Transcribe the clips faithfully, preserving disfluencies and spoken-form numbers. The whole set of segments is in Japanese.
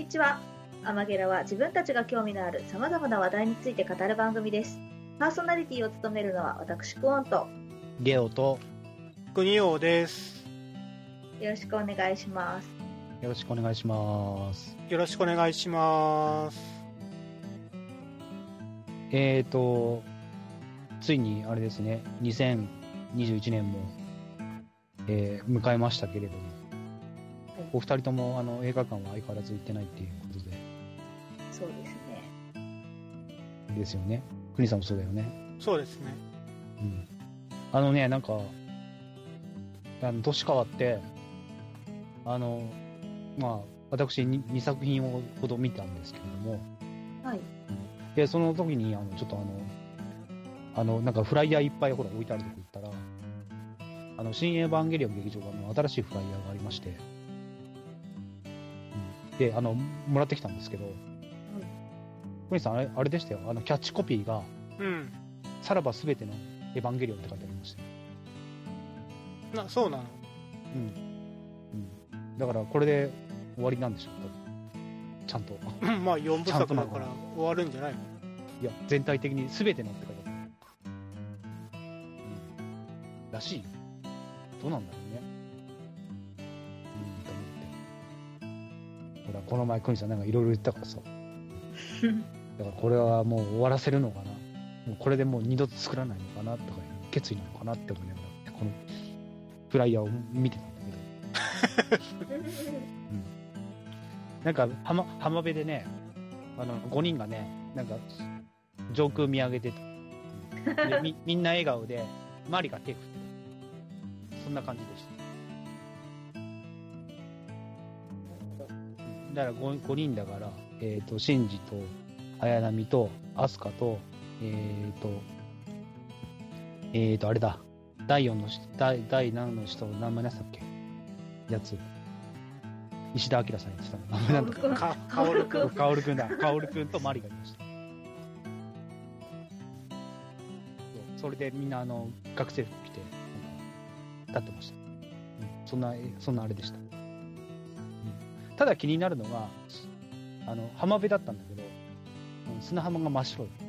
にちは。アマゲラは自分たちが興味のある様々な話題について語る番組です。パーソナリティを務めるのは私クオンとゲオとグニオです。 よろしくお願いします。 よろしくお願いします。 よろしくお願いします。 えーとついにあれですね、にせんにじゅういちねんも、えー、迎えましたけれども、はい、お二人ともあの映画館は相変わらず行ってないっていうことで。 そうですね。 ですよね。国さんもそうだよね。 そうですね。 うん。あのね、なんかあの年変わってあのまあ私 に, にさく品ほど見たんですけれども、 はい。 でその時にあのちょっとあのあのなんかフライヤーいっぱいほら置いてあるとこ行ったら、あの新エヴァンゲリオン劇場版の新しいフライヤーがありまして、うん、であのもらってきたんですけど、小西さんあれあれでしたよ、あのキャッチコピーが、 うん、 さらばすべてのエヴァンゲリオンって書いてありましたよ。 な、そうなの。 うん、うん、だからこれで終わりなんでしょう、ちゃんとまあよんぶさくだから終わるんじゃないの。 いや全体的にすべてのって書いてある、うん、らしいよ。どうなんだろうね。うん、と思って。ほらこの前クニさんなんかいろいろ言ったからさだからこれはもう終わらせるのかな、もうこれでもう二度と作らないのかなとかいう決意なのかなって思いながらこのフライヤーを見てたんだけど、うん、なんか浜浜辺でね、あのごにんがねなんか上空見上げてたで み, みんな笑顔で周りが手振ってた、そんな感じでした。だから 5, 5人だから、えーとシンジと綾波とアスカとえーとえーとあれだ、だいよんの第第何の人何枚なさっけやつ、石田明さんやってたの名前なんだっけ、 かカオルくんカオルくんだ、カオルくんとマリがいました。それでみんなあの学生服着て立ってました、うん、そんなそんなあれでした、うん、ただ気になるのがあの浜辺だったんだけど、うん、砂浜が真っ白い、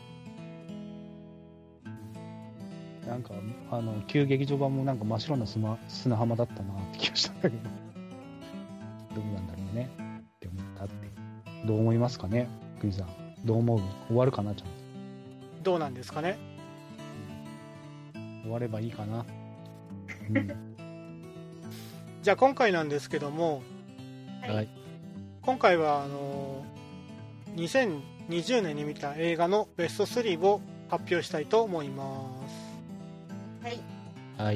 うん、なんかあの旧劇場版もなんか真っ白な 砂, 砂浜だったなって気がしたんだけどどうなんだろうねって思ったって。どう思いますかね、クリさん。どう思う？終わるかな、ちゃんと。 どうなんですかね。 終わればいいかな、うん、 じゃあ今回なんですけども、 はい、 今回はあのにせんにじゅうねんに見た映画のベストスリーを発表したいと思います。 はい、 はい。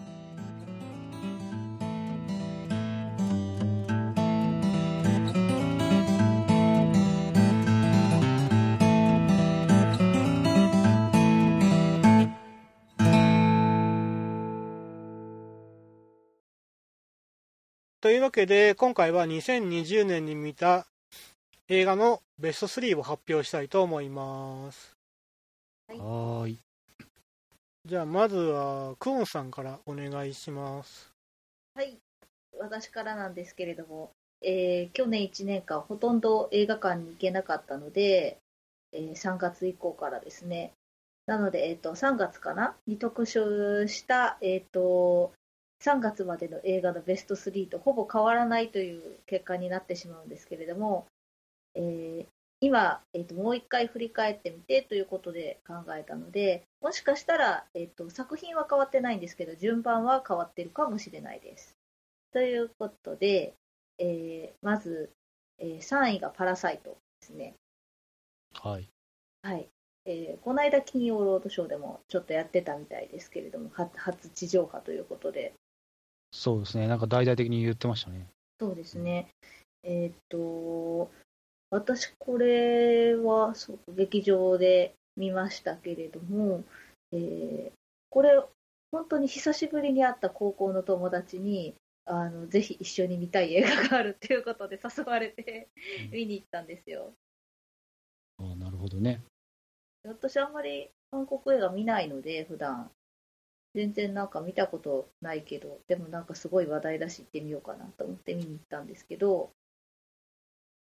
というわけで今回はにせんにじゅうねんに見た映画のベストスリーを発表したいと思います。 はい。 じゃあまずはクオンさんからお願いします。 はい、私からなんですけれども、えー、去年いちねんかんほとんど映画館に行けなかったので、えー、さんがつ以降からですね、なので、えーと、さんがつかなに特集した、えーとさんがつまでの映画のベストスリーとほぼ変わらないという結果になってしまうんですけれども、えー、今、えーと、もう一回振り返ってみてということで考えたので、もしかしたら、えーと、作品は変わってないんですけど順番は変わっているかもしれないです。ということで、えー、まず、えー、さんいがパラサイトですね。 はい、 はいえー、この間金曜ロードショーでもちょっとやってたみたいですけれども、初地上波ということで。 そうですね、なんか大々的に言ってましたね。 そうですね。えー、っと私これはそう劇場で見ましたけれども、えー、これ本当に久しぶりに会った高校の友達にあのぜひ一緒に見たい映画があるっていうことで誘われて見に行ったんですよ。 ああ、なるほどね。 私あんまり韓国映画見ないので普段全然なんか見たことないけど、でもなんかすごい話題だし行ってみようかなと思って見に行ったんですけど、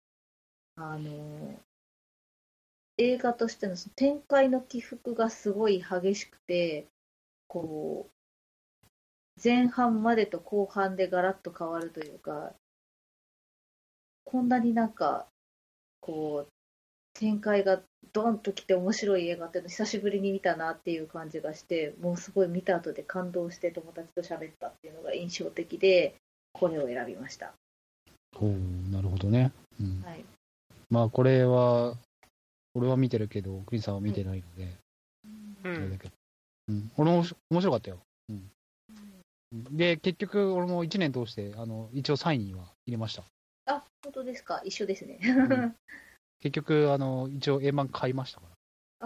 あの映画としてのその展開の起伏がすごい激しくて、こう前半までと後半でガラッと変わるというか、こんなになんかこう展開がドンときて面白い映画っていうの久しぶりに見たなっていう感じがして、もうすごい見た後で感動して友達と喋ったっていうのが印象的で、これを選びました。 おー、なるほどね。うん、 はい、 まあこれは俺は見てるけどクリスさんは見てないので、 うん、 あれだけど、うん、俺も面白かったよ。うん、で結局俺もいちねん通してあの一応さんいには入れました。 あ、本当ですか。一緒ですね。 うん、結局あの一応円盤買いましたから。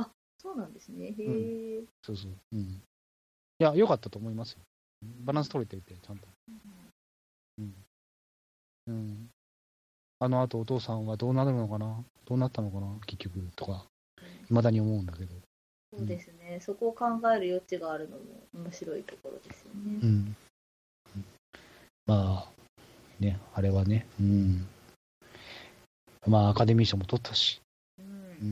あ、そうなんですね。へえ、うん。 そうそう。うん。いや、良かったと思いますよ。バランス取れていて、ちゃんと。うん。うん。あの後お父さんはどうなるのかな、どうなったのかな、結局、とか、いまだに思うんだけど。 そうですね、うん、そこを考える余地があるのも面白いところですよね。 うん。まあ、ね、あれはね、うん。まあ、アカデミー賞も取ったし。うん。うん、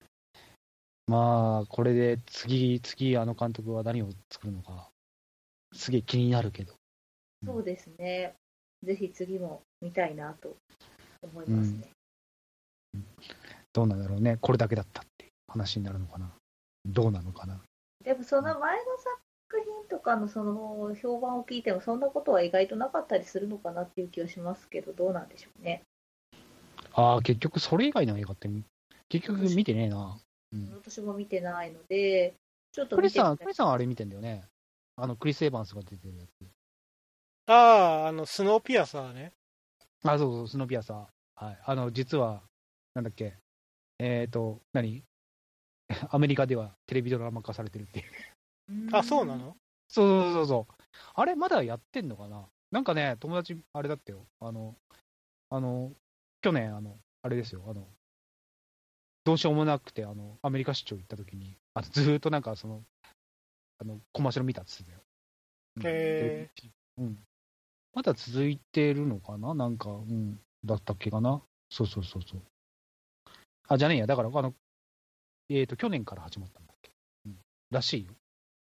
まあ、これで次、次、あの監督は何を作るのか、すげえ気になるけど。 そうですね。ぜひ次も見たいなと思いますね。 うん、どうなんだろうね。これだけだったって話になるのかな。どうなのかな。 でもその前の作品とかのその評判を聞いてもそんなことは意外となかったりするのかなっていう気はしますけど、どうなんでしょうね。 ああ、結局それ以外の映画って結局見てねえな。 うん、私も見てないので、ちょっとクリスさん、クリスさんはあれ見てんだよね。あのクリス・エヴァンスが出てるやつ。 ああ、あのスノーピアサーね。 あ、そうそう、スノーピアサー。はい。あの、実は、なんだっけ、えっ、ー、と、何アメリカではテレビドラマ化されてるっていう。 あ、そうなの？ そうそうそうそう。あれ、まだやってんのかな。なんかね、友達、あれだったよ。あの、あの、去年、あの、あれですよ。あの、どうしようもなくて、あの、アメリカ出張行った時に、あずーっとなんか、その、あの、コマーシャル見たって言ってたよ。へー。うん。まだ続いてるのかな、なんか、うん、だったっけかな。そうそうそうそう。あ、じゃねえや、だから、あの、えっ、ー、と、去年から始まったんだっけ。うん、らしいよ。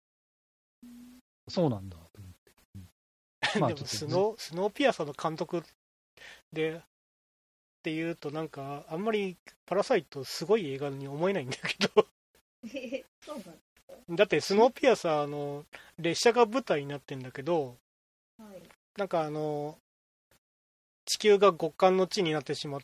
そうなんだ。 うん、まあ、でもスノー、スノーピアサーの監督で、っていうと、なんか、あんまりパラサイトすごい映画に思えないんだけど。 そうなんですか？ だって、スノーピアサーの列車が舞台になってんだけど、 はい、 なんかあの、地球が極寒の地になってしまって、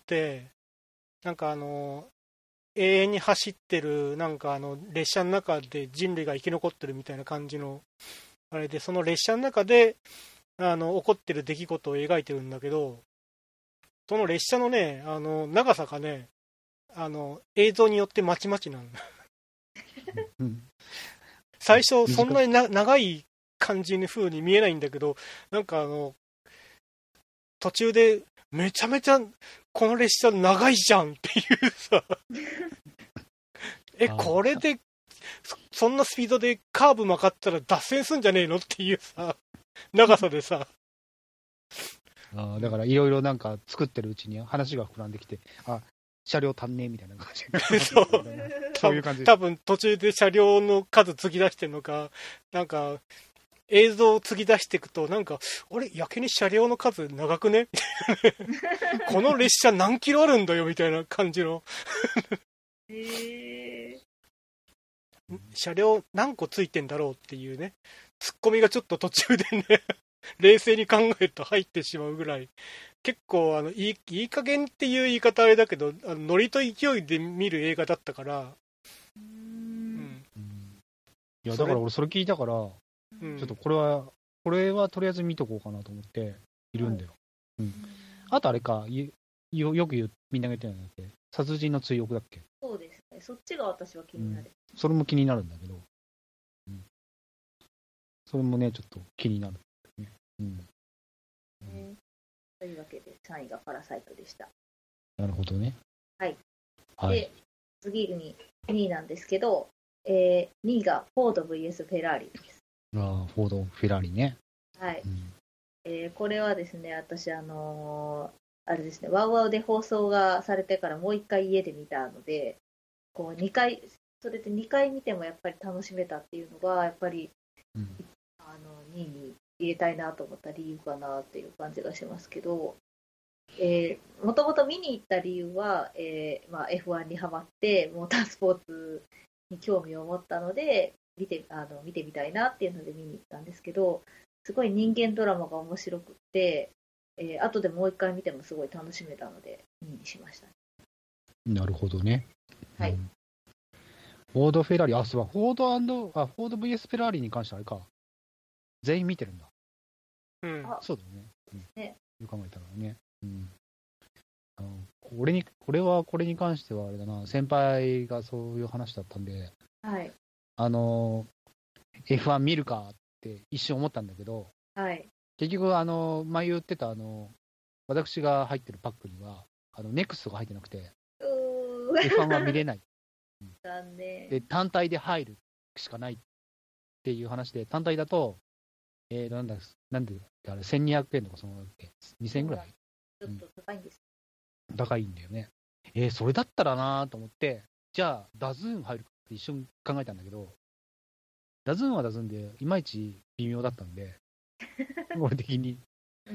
なんかあの、永遠に走ってる、なんかあの、列車の中で人類が生き残ってるみたいな感じの、あれで、その列車の中で、あの、起こってる出来事を描いてるんだけど、その列車のね、あの、長さがね、あの、映像によってまちまちなんだ。うん、最初、そんなにな長い感じの風に見えないんだけど、なんかあの、途中で、めちゃめちゃ、この列車長いじゃんっていうさ、え、これでそ、そんなスピードでカーブ曲がったら脱線すんじゃねえのっていうさ、長さでさ。 あ、だからいろいろなんか作ってるうちに話が膨らんできて、あ、車両足んねえみたいな感じそう。 そういう感じ。 多分途中で車両の数継ぎ出してるのか、なんか、映像を継ぎ出していくと、なんか、あれ、やけに車両の数長くねみたいな。この列車何キロあるんだよみたいな感じの。 へー。 車両何個ついてんだろうっていうね、ツッコミがちょっと途中でね、冷静に考えると入ってしまうぐらい、結構あのいい、いい加減っていう言い方あれだけど、あのノリと勢いで見る映画だったから、 うん、 いやだから俺それ聞いたから、ちょっとこれは、これはとりあえず見とこうかなと思っているんだよ。はい、うん。あとあれか、よ, よく言うみんなが言ってるんだっけ、殺人の追憶だっけ。 そうですね。そっちが私は気になる。 うん、それも気になるんだけど、うん、それもね、ちょっと気になる、ね。うん。 ね、というわけでさんいがパラサイトでした。 なるほどね。 はい。 はい、 で、次ににいなんですけど、えー、にいがフォード ブイエス フェラーリです。 ああ、フォード、フェラーリね。 はい。うん、えー、これはですね、私、あのあれですね、ワウワウで放送がされてからもう一回家で見たので、こうにかい、それでにかい見てもやっぱり楽しめたっていうのが、やっぱり、 うん、 あのにいに入れたいなと思った理由かなっていう感じがしますけど、えー、もともと見に行った理由は、えーまあ、エフワン にハマってモータースポーツに興味を持ったので見て、あの見てみたいなっていうので見に行ったんですけど、すごい人間ドラマが面白くって、えー、後でもう一回見てもすごい楽しめたのでにいにしました。 なるほどね。 はい。 うん、フォード・フェラーリ、あ、そう、フォードあ、フォード ブイエス フェラーリに関してはあれか、全員見てるんだ。 うん、 あ、 そうだよね。うん、 ね。 よく考えたらね。うん。あの、俺に、俺はこれに関してはあれだな、先輩がそういう話だったんで、 はい。 あの、エフワン 見るかって一瞬思ったんだけど、 はい。 結局、あの、前言ってた、あの、私が入ってるパックには、あの、ネクストが入ってなくて、 うーエフワン は見れない。 残念。 で、単体で入るしかないっていう話で、単体だと、えー、なんだ、なんで、あれ、せんにひゃくえんとかその、にせんえんぐらいちょっと高いんです。 高いんだよね。えー、それだったらなと思って、じゃあ、ダズーン入るかって一瞬考えたんだけど、ダズーンはダズーンで、いまいち微妙だったんで、俺的に、 うん、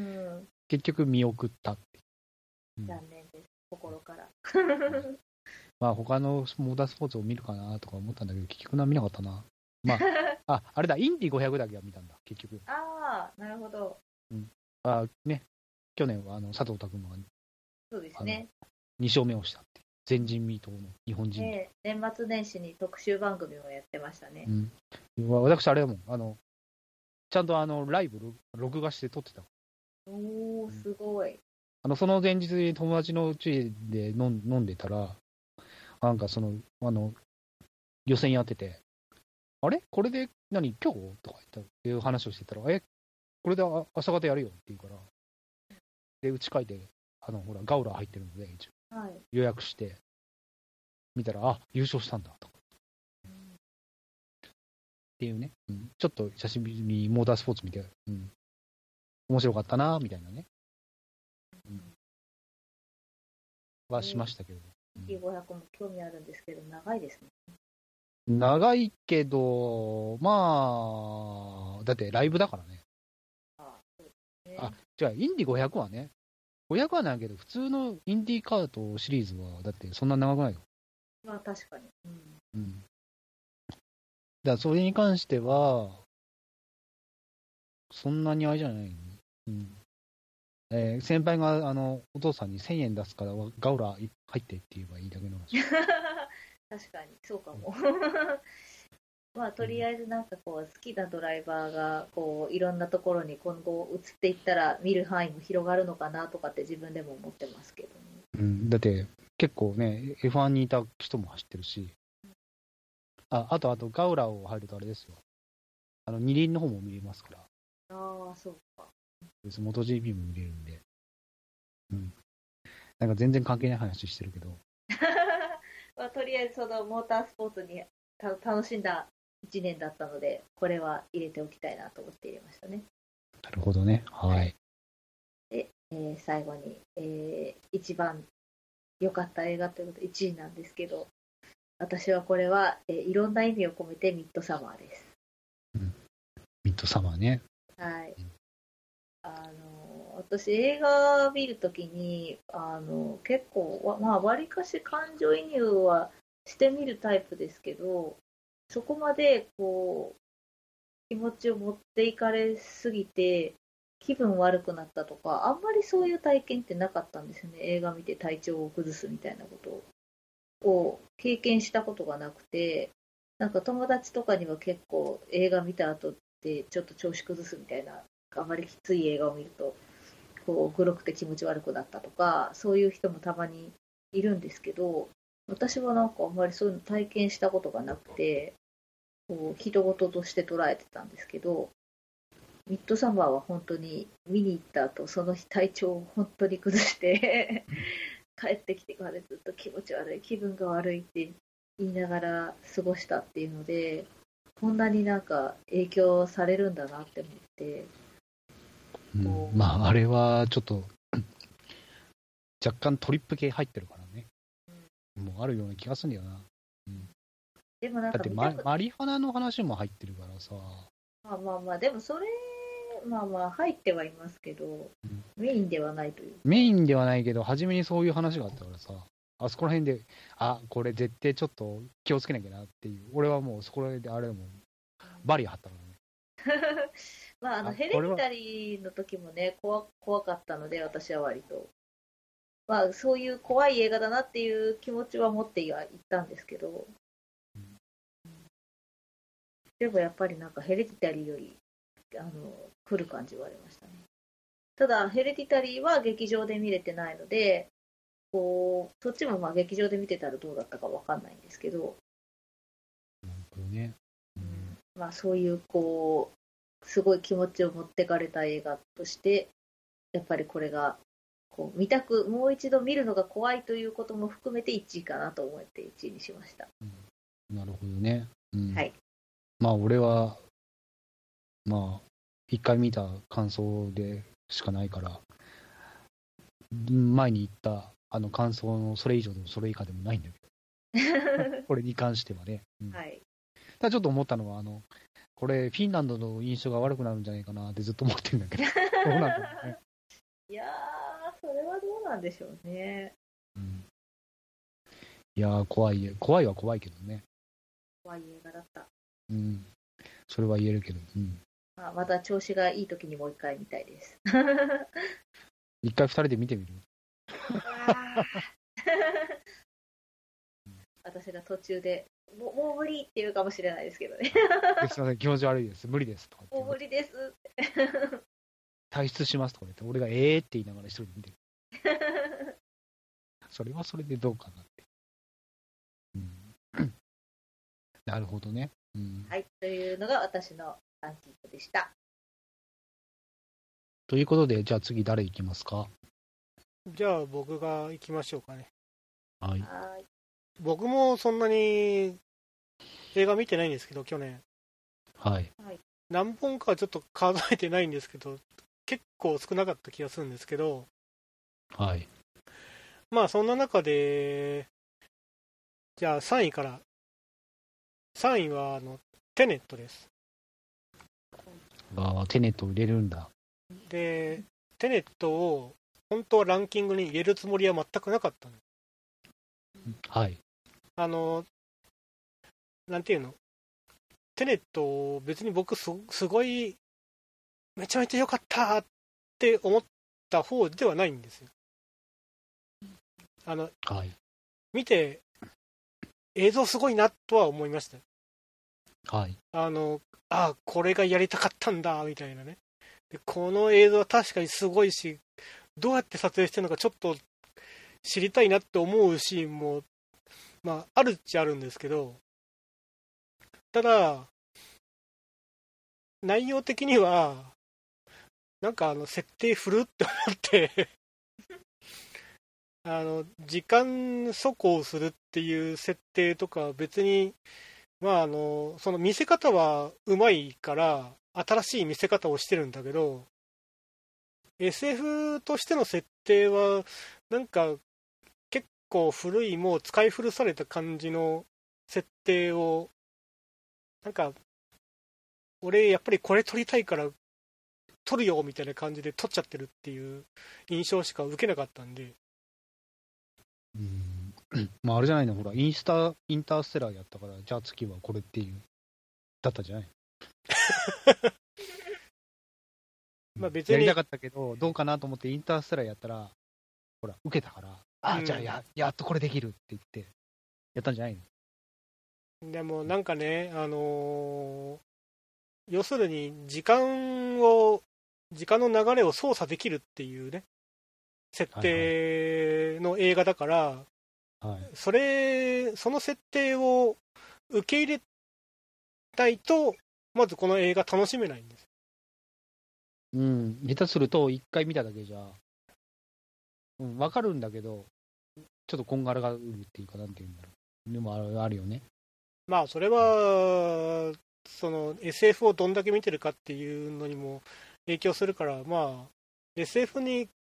結局見送ったって。 うん、残念です、心から。 まあ、他のモータースポーツを見るかなとか思ったんだけど、結局な見なかったな。まあ、あ、あれだ、インディごひゃくだけは見たんだ、結局。 ああ、なるほど。 うん。あ、ね、去年はあの佐藤拓磨が、 そうですね。 に勝目をしたって。前人未到の日本人、 ね、年末年始に特集番組をやってましたね。 うん、私、あれだもん、あの、ちゃんとあのライブ、録画して撮ってた。 おー、すごい。うん、 あのその前日に友達のうちで飲ん飲んでたら、なんかその、あの、予選やってて、あれこれで何、今日とか言ったっていう話をしてたら、え、これで朝方やるよって言うから、で、うち書いて、あの、ほら、ガウラー入ってるので、一応、はい、予約して、見たら、あ、優勝したんだとか。うん、っていうね、うん、ちょっと久しぶりにモータースポーツ見て、うん、面白かったな、みたいなね、うん、はしましたけど。 ティーごひゃく も興味あるんですけど、長いですね。 長いけど、まあ、だってライブだからね。あ、そうですね。あ、じゃあ、インディごひゃくはね、ごひゃくはないけど、普通のインディカートシリーズは、だってそんな長くないよ。 まあ、確かに。うん。 うん。だからそれに関しては、そんなにあれじゃないの、うん。えー、先輩があのお父さんにせんえん出すからガウラ入ってって言えばいいだけの話。 確かにそうかも。まあとりあえずなんかこう好きなドライバーがこういろんなところに今後移っていったら見る範囲も広がるのかなとかって自分でも思ってますけどね。 うん、だって結構ね エフワン にいた人も走ってるし、ああとあとガウラを入るとあれですよ、あの二輪の方も見れますから。 ああそうか。 モト ジーピー も見れるんで、うん、なんか全然関係ない話してるけど、 まあ、とりあえずそのモータースポーツにた楽しんだいちねんだったので、これは入れておきたいなと思って入れましたね。 なるほどね。はい。 で、えー、最後に、えー、一番良かった映画ということでいちいなんですけど、私はこれは、えー、いろんな意味を込めてミッドサマーです。 うん、ミッドサマーね。 はい。あの私映画見るときにあの結構まあわりかし感情移入はしてみるタイプですけど、そこまでこう気持ちを持っていかれすぎて気分悪くなったとか、あんまりそういう体験ってなかったんですよね。映画見て体調を崩すみたいなことを経験したことがなくて、なんか友達とかには結構映画見た後ってちょっと調子崩すみたいな、あまりきつい映画を見るとこうグロくて気持ち悪くなったとか、そういう人もたまにいるんですけど、私はなんかあんまりそういうの体験したことがなくて、こう人事として捉えてたんですけど、ミッドサマーは本当に見に行った後、その日体調を本当に崩して帰ってきてからずっと気持ち悪い、気分が悪いって言いながら過ごしたっていうので、こんなになんか影響されるんだなって思って、 うん、まああれはちょっと若干トリップ系入ってるからね、うん、もうあるような気がするんだよな、うん、 でもなんかだってママリファナの話も入ってるからさ。 まあまあまあ、でもそれ、まあまあ入ってはいますけど、うん、メインではないという。 メインではないけど、初めにそういう話があったからさ、あそこら辺で、あ、これ絶対ちょっと気をつけなきゃなっていう、俺はもうそこら辺であれでもバリア張ったからね。 まあ、あのヘレディタリーの時もね怖、怖かったので、私は割と。まあ、そういう怖い映画だなっていう気持ちは持ってはいったんですけど、うん、でもやっぱりなんかヘレディタリーよりあの来る感じはありましたね。ただヘレディタリーは劇場で見れてないので、こうそっちもまあ劇場で見てたらどうだったかわかんないんですけど、 なるほどね、 うん、まあそういうこうすごい気持ちを持ってかれた映画としてやっぱりこれがこう見たく、もう一度見るのが怖いということも含めていちいかなと思っていちいにしました。 うん、なるほどね、うん、 はい。 まあ俺はまあ一回見た感想でしかないから、前に言ったあの感想のそれ以上でもそれ以下でもないんだけどこれに関してはね、うん、はい。ただちょっと思ったのは、あのこれフィンランドの印象が悪くなるんじゃないかなってずっと思ってるんだけどどうなんだろうね。 いやー、それはどうなんでしょうね。 うん、いやー、怖い、怖いは怖いけどね。 怖い映画だった。 うん、それは言えるけど、うん、 まあ、また調子がいい時にもう一回見たいです。 一回二人で見てみる？ 私が途中でもう、もう無理って言うかもしれないですけどね。 すみません、気持ち悪いです、無理ですとかって。 もう無理ですって。 退出しますとか言って、俺がええって言いながら一人で見てる。それはそれでどうかなって。うん、なるほどね、うん。 はい、というのが私のランキングでした。 ということで、じゃあ次誰行きますか？ じゃあ僕が行きましょうかね。 はい。 はい僕もそんなに映画見てないんですけど、去年。 はい。 何本かはちょっと数えてないんですけど、結構少なかった気がするんですけど、 はい。 まあそんな中で、じゃあさんいから。さんいはあのテネットです。 ああ、テネットを入れるんだ。 で、テネットを本当はランキングに入れるつもりは全くなかったの。 はい。 あの、なんていうの、テネット別に僕す、すごい、めちゃめちゃ良かったって思った方ではないんですよ。あの、 はい、 見て、映像すごいなとは思いました。 はい。 あの、あ、これがやりたかったんだ、みたいなね。で、この映像は確かにすごいし、どうやって撮影してるのかちょっと知りたいなって思うシーンも、まあ、あるっちゃあるんですけど、ただ、内容的には、なんかあの、設定古って思ってあの、時間走行するっていう設定とか別に、まああの、その見せ方はうまいから、新しい見せ方をしてるんだけど、エスエフ としての設定は、なんか、結構古い、もう使い古された感じの設定を、なんか、俺、やっぱりこれ撮りたいから、撮るよみたいな感じで撮っちゃってるっていう印象しか受けなかったんで。 うん。まあ、あれじゃないの、ほら、インスタ、インターステラーやったから、じゃあ次はこれっていう、だったじゃないまあ別にやりたかったけど、どうかなと思ってインターステラーやったら、ほら、受けたから、ああ、うん、じゃあや、やっとこれできるって言って、やったんじゃないの？ でもなんかね、あのー、要するに時間を、時間の流れを操作できるっていうね、設定の映画だから、はいはい、それ、その設定を受け入れたいと、まずこの映画楽しめないんです。 うん、下手すると、一回見ただけじゃ、うん、分かるんだけど、ちょっとこんがらがるっていうか、なんていうんだろう。でもある、あるよね。 まあ、それは、その エスエフ をどんだけ見てるかっていうのにも影響するから、まあ、エスエフ に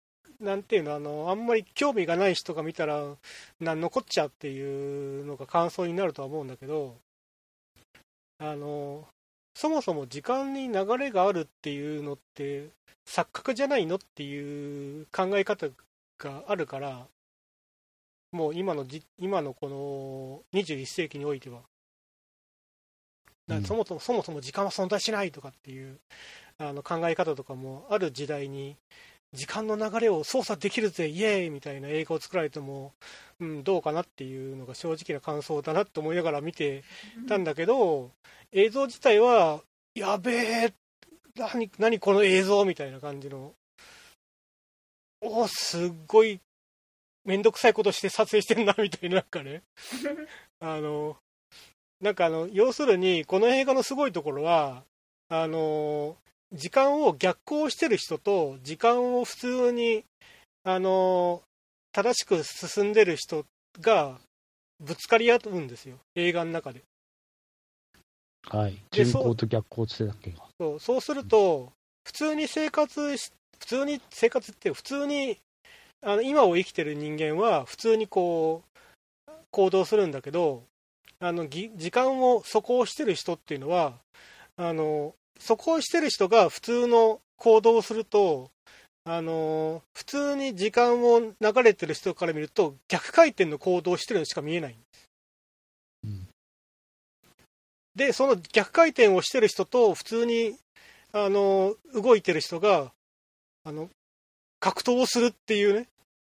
なんていうの、あのあんまり興味がない人が見たらなんのこっちゃっていうのが感想になるとは思うんだけど、あのそもそも時間に流れがあるっていうのって錯覚じゃないのっていう考え方があるから、もう今のじ今のこのにじゅういっ世紀においては、だからそもそも、うん、そもそも時間は存在しないとかっていうあの考え方とかもある時代に、時間の流れを操作できるぜイエーイみたいな映画を作られても、うん、どうかなっていうのが正直な感想だなと思いながら見てたんだけど、映像自体はやべえ、何何この映像みたいな感じの、おすっごいめんどくさいことして撮影してんなみたいな、なんかねあのなんかあの要するにこの映画のすごいところは、あの時間を逆行してる人と時間を普通にあの正しく進んでる人がぶつかり合うんですよ、映画の中で。 はい、順行と逆行ってだっけが。 そう、そうすると普通に生活し普通に生活って普通にあの今を生きてる人間は普通にこう行動するんだけど、あの時間を阻抗してる人っていうのは、あの阻抗してる人が普通の行動をすると、あの普通に時間を流れてる人から見ると逆回転の行動をしてるのしか見えないんです、 うん、 でその逆回転をしてる人と普通にあの動いてる人があの格闘をするっていうね。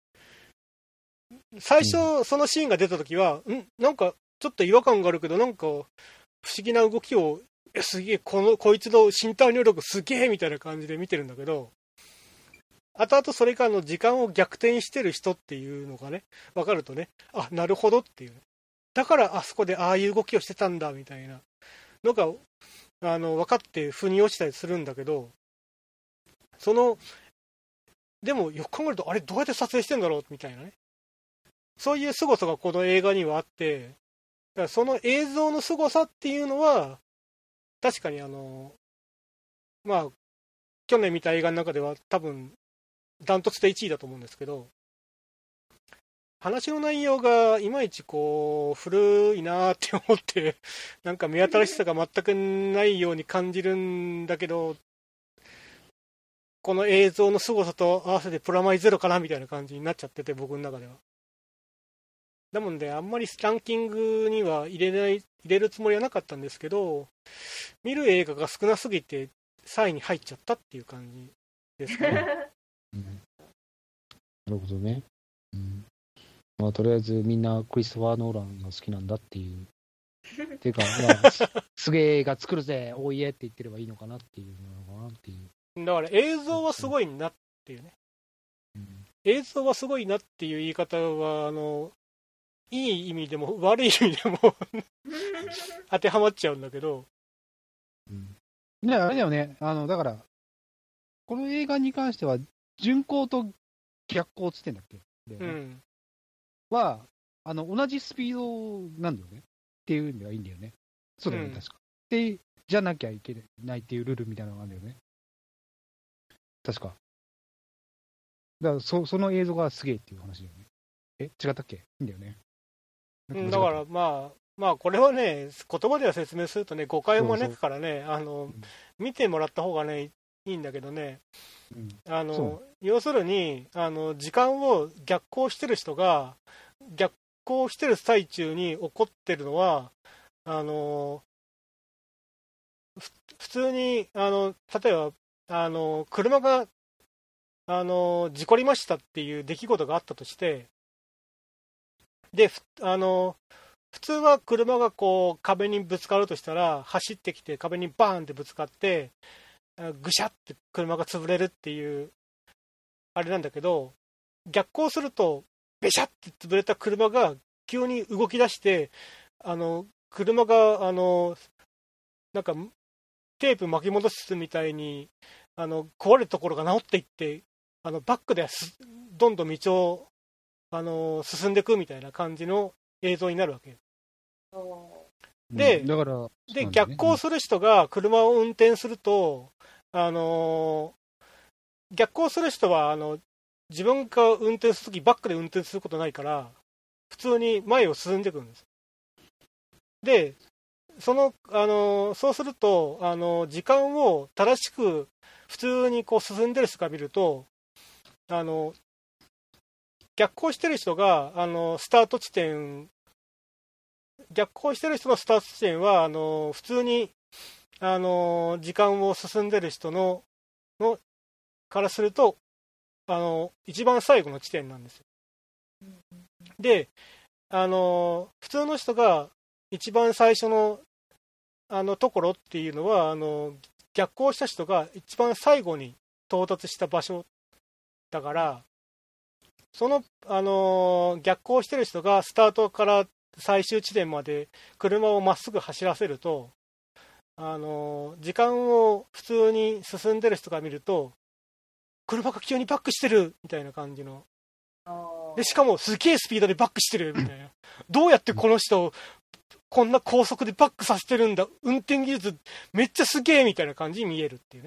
最初、うん、そのシーンが出た時はんなんかちょっと違和感があるけど、なんか不思議な動きを、えすげえ、このこいつの身体能力すげえみたいな感じで見てるんだけど、後々それからの時間を逆転してる人っていうのがね分かるとね、あ、なるほどっていう、だからあそこでああいう動きをしてたんだみたいなのがあの分かって腑に落ちたりするんだけど、そのでもよく考えると、あれどうやって撮影してんだろうみたいなね、そういう凄さがこの映画にはあって、だからその映像の凄さっていうのは確かにあのまあ去年見た映画の中では多分ダントツでいちいだと思うんですけど、話の内容がいまいちこう古いなって思って、なんか目新しさが全くないように感じるんだけど、この映像の凄さと合わせてプラマイゼロかなみたいな感じになっちゃってて、僕の中では。だもんであんまりランキングには入れない入れるつもりはなかったんですけど、見る映画が少なすぎてさんいに入っちゃったっていう感じですね、 うん、なるほどね、うん、まあとりあえずみんなクリストファー・ノーランが好きなんだっていうっていうか、まあ、すげえ映画作るぜおいえって言ってればいいのかなっていうのかなっていう。 だから映像はすごいなっていうね、うん、映像はすごいなっていう言い方はあのいい意味でも悪い意味でも当てはまっちゃうんだけど、 うん、ね、あれだよね、あのだからこの映画に関しては順行と逆行っつってんだっけ、 うん、 はあの同じスピードなんだよねっていうんではいいんだよね。そうだよね、うん、確かでじゃなきゃいけないっていうルールみたいなのがあるんだよね、確か。だから そ, その映像がすげえっていう話だよね。え違ったっけ、いいんだよね。 だからまあまあこれはね言葉では説明するとね誤解を招くからね、あの、うん、見てもらった方がねいいんだけどね、うん、あの要するにあの時間を逆行してる人が逆行してる最中に起こってるのはあの普通にあの例えばあの車があの事故りましたっていう出来事があったとして、であの普通は車がこう壁にぶつかるとしたら走ってきて壁にバーンってぶつかってぐしゃって車が潰れるっていうあれなんだけど、逆行するとべしゃって潰れた車が急に動き出して、あの車があのなんかテープ巻き戻すみたいにあの壊れるところが治っていって、あのバックでどんどん道をあの進んでいくみたいな感じの映像になるわけで、 うん、だから、 で、ね、逆行する人が車を運転すると、あの逆行する人はあの自分が運転するときバックで運転することないから普通に前を進んでいくんです。でその、あのそうすると、あの時間を正しく普通にこう進んでる人が見ると、あの逆行してる人があのスタート地点逆行してる人のスタート地点はあの普通にあの時間を進んでる人ののからするとあの一番最後の地点なんですよ。であの普通の人が一番最初のあのところっていうのはあの逆行した人が一番最後に到達した場所だから、その、あの逆行してる人がスタートから最終地点まで車をまっすぐ走らせると、あの時間を普通に進んでる人が見ると車が急にバックしてるみたいな感じので、しかもすげえスピードでバックしてるみたいなどうやってこの人こんな高速でバックさせてるんだ、運転技術めっちゃすげえみたいな感じに見えるっていうね。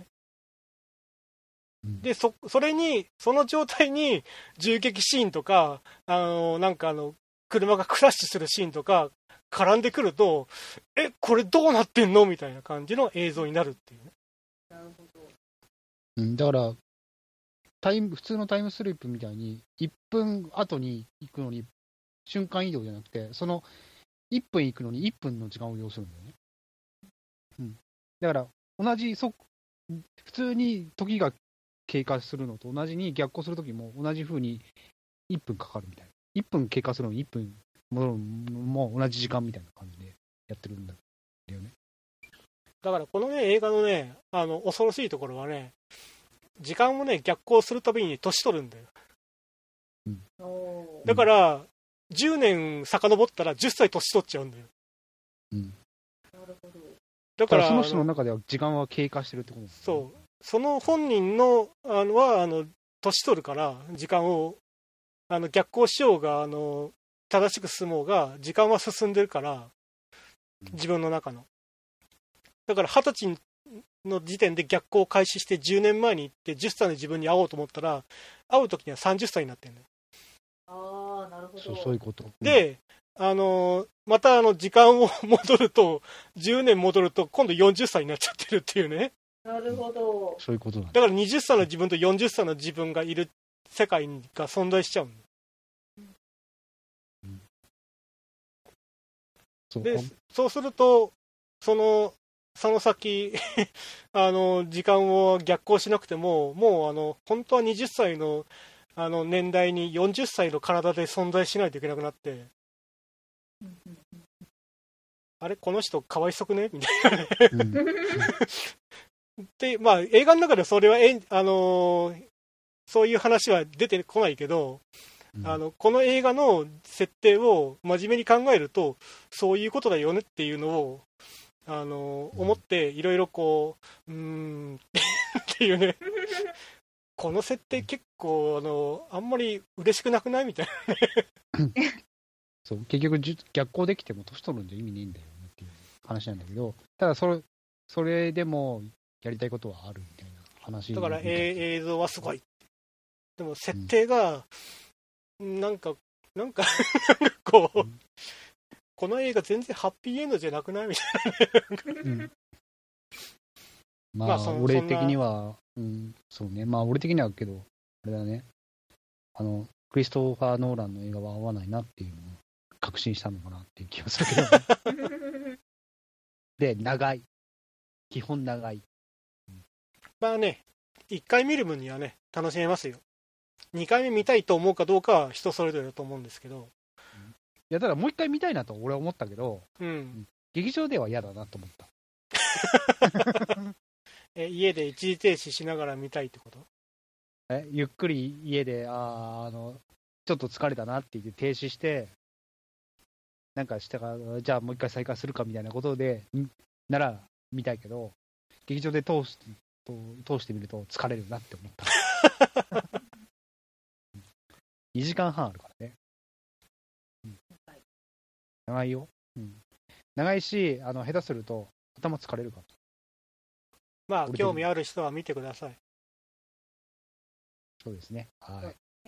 で そ, それにその状態に銃撃シーンとか、あのなんかあの車がクラッシュするシーンとか絡んでくると、えこれどうなってんのみたいな感じの映像になるっていうね。 なるほど。 うん、だからタイム普通のタイムスリップみたいにいっぷん後に行くのに瞬間移動じゃなくて、そのいっぷん行くのにいっぷんの時間を要するんだよね。うん、だから同じそ普通に時が経過するのと同じに逆行するときも同じ風にいっぷんかかるみたいな。いっぷん経過するのにいっぷん戻るのも同じ時間みたいな感じでやってるんだよね。 だからこのね映画のねあの恐ろしいところはね、時間をね逆行するたびに年取るんだよ。 うん、 だからじゅうねん遡ったらじゅっさい年取っちゃうんだよ。 うん、 なるほど。 だからその人の中では時間は経過してるってことですね。 そう、その本人のあのはあの年取るから時間をあの逆行しようがあの正しく進もうが時間は進んでるから自分の中の。だからはたちの時点で逆行を開始してじゅうねんまえに行ってじゅっさいの自分に会おうと思ったら会う時にはさんじゅっさいになってるんだよ。 ああ、なるほど。 そう、そういうこと。 で、あのーまたあの時間を戻るとじゅうねん戻ると今度よんじゅっさいになっちゃってるっていうね。 なるほど。 そういうことなんだからはたちの自分とよんじゅっさいの自分がいる世界が存在しちゃう、 うん、そうでそうするとそのその先あの時間を逆行しなくてももうあの本当ははたちのあの年代によんじゅっさいの体で存在しないといけなくなって、 うんうんうん、 あれこの人かわいそくねみたいなね、 うん、 でまあ映画の中でそれはえ、あのー、そういう話は出てこないけど、うん、あのこの映画の設定を真面目に考えるとそういうことだよねっていうのを、あのー、思っていろいろこううーんっていうねこの設定結構あのあんまり嬉しくなくないみたいなねそう結局逆行できても年取るんじゃ意味ねえんだよねっていう話なんだけど、ただそれそれでもやりたいことはあるみたいな話だから、えー、映像はすごい、でも設定が、うん、なんかなんかこう、うん、この映画全然ハッピーエンドじゃなくないみたいな、うん、 まあ、まあ、俺的には、うん、そうね、まあ俺的にはけどあれだね、あのクリストファー・ノーランの映画は合わないなっていうのを確信したのかなっていう気がするけどで長い、基本長い、 まあねいっかい見る分にはね楽しめますよ。にかいめ見たいと思うかどうかは人それぞれだと思うんですけど、 いやただもう一回見たいなと俺は思ったけど、 うん、 劇場では嫌だなと思ったえ家で一時停止しながら見たいってこと？ えゆっくり家でああのちょっと疲れたなって言って停止してなんかしてからじゃあもう一回再開するかみたいなことでなら見たいけど、劇場で通して通してみると疲れるなって思ったにじかんはんあるからね、うん、長いよ、うん、長いしあの下手すると頭疲れるから。 まあ興味ある人は見てください。 そうですね、はい。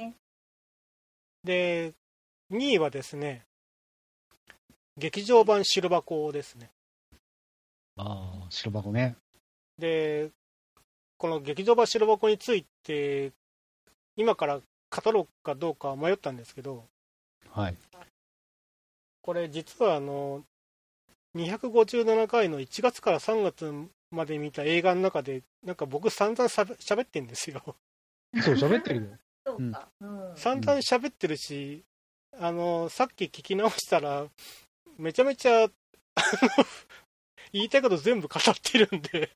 で、にいはですね、劇場版白箱ですね。 ああ、白箱ね。 で、この劇場版白箱について、今から語ろうかどうか迷ったんですけど、 はい。 これ実はあの、にひゃくごじゅうななかいのいちがつからさんがつまで見た映画の中で、なんか僕散々しゃべ喋ってんですよ。 そう、喋ってるよ。 そうか。うん。 散々喋ってるし、あの、さっき聞き直したら、めちゃめちゃ、あの言いたいこと全部語ってるんで、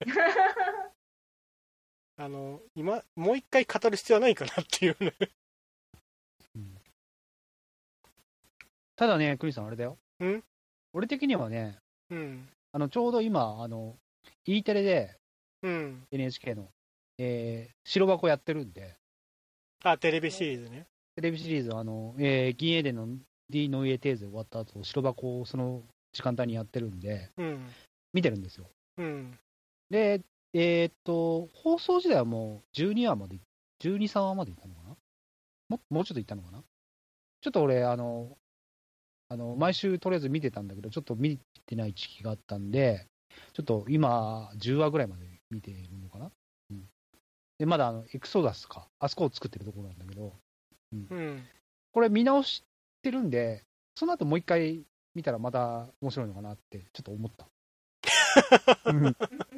あの、今、もう一回語る必要はないかなっていうね。 ただね、クリスさん、あれだよ。 ん俺的にはね、 うん。 あのちょうど今、あの E テレでうん。 エヌエイチケーの、えー白箱やってるんで、 あ、テレビシリーズね。 テレビシリーズ、あのえー銀英伝の D の家テーゼ終わった後、白箱をその時間帯にやってるんで、 うん。 見てるんですよ。 うん。 で、えーっと、放送時代はもうじゅうにわまで、じゅうに、さんわまでいったのかなももうちょっといったのかなちょっと俺、あの、あの毎週とりあえず見てたんだけど、ちょっと見てない時期があったんで、ちょっと今、じゅうわぐらいまで見ているのかな、うん、で、まだあのエクソダスか、あそこを作ってるところなんだけど、うん、 うん。 これ見直してるんで、その後もう一回見たらまた面白いのかなってちょっと思った。うん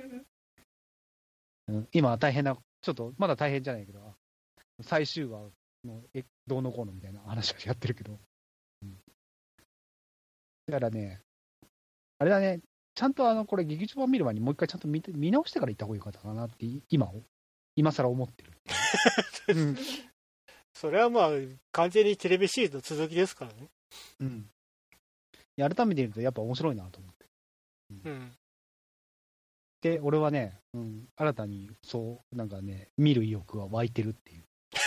うん、今大変な、ちょっとまだ大変じゃないけど、最終話のえどうのこうのみたいな話をやってるけど、うん、だからね、あれだね、ちゃんとあのこれ、劇場版見る前にもう一回ちゃんと見て見直してから行った方がいいかったかなって、今、今更思ってる。うん、 それはまあ、完全にテレビシリーズの続きですからね。 うん、改めて見ると、やっぱ面白いなと思って。 うん。 で、俺はね、うん、新たにそう、なんかね、見る意欲が湧いてるっていう。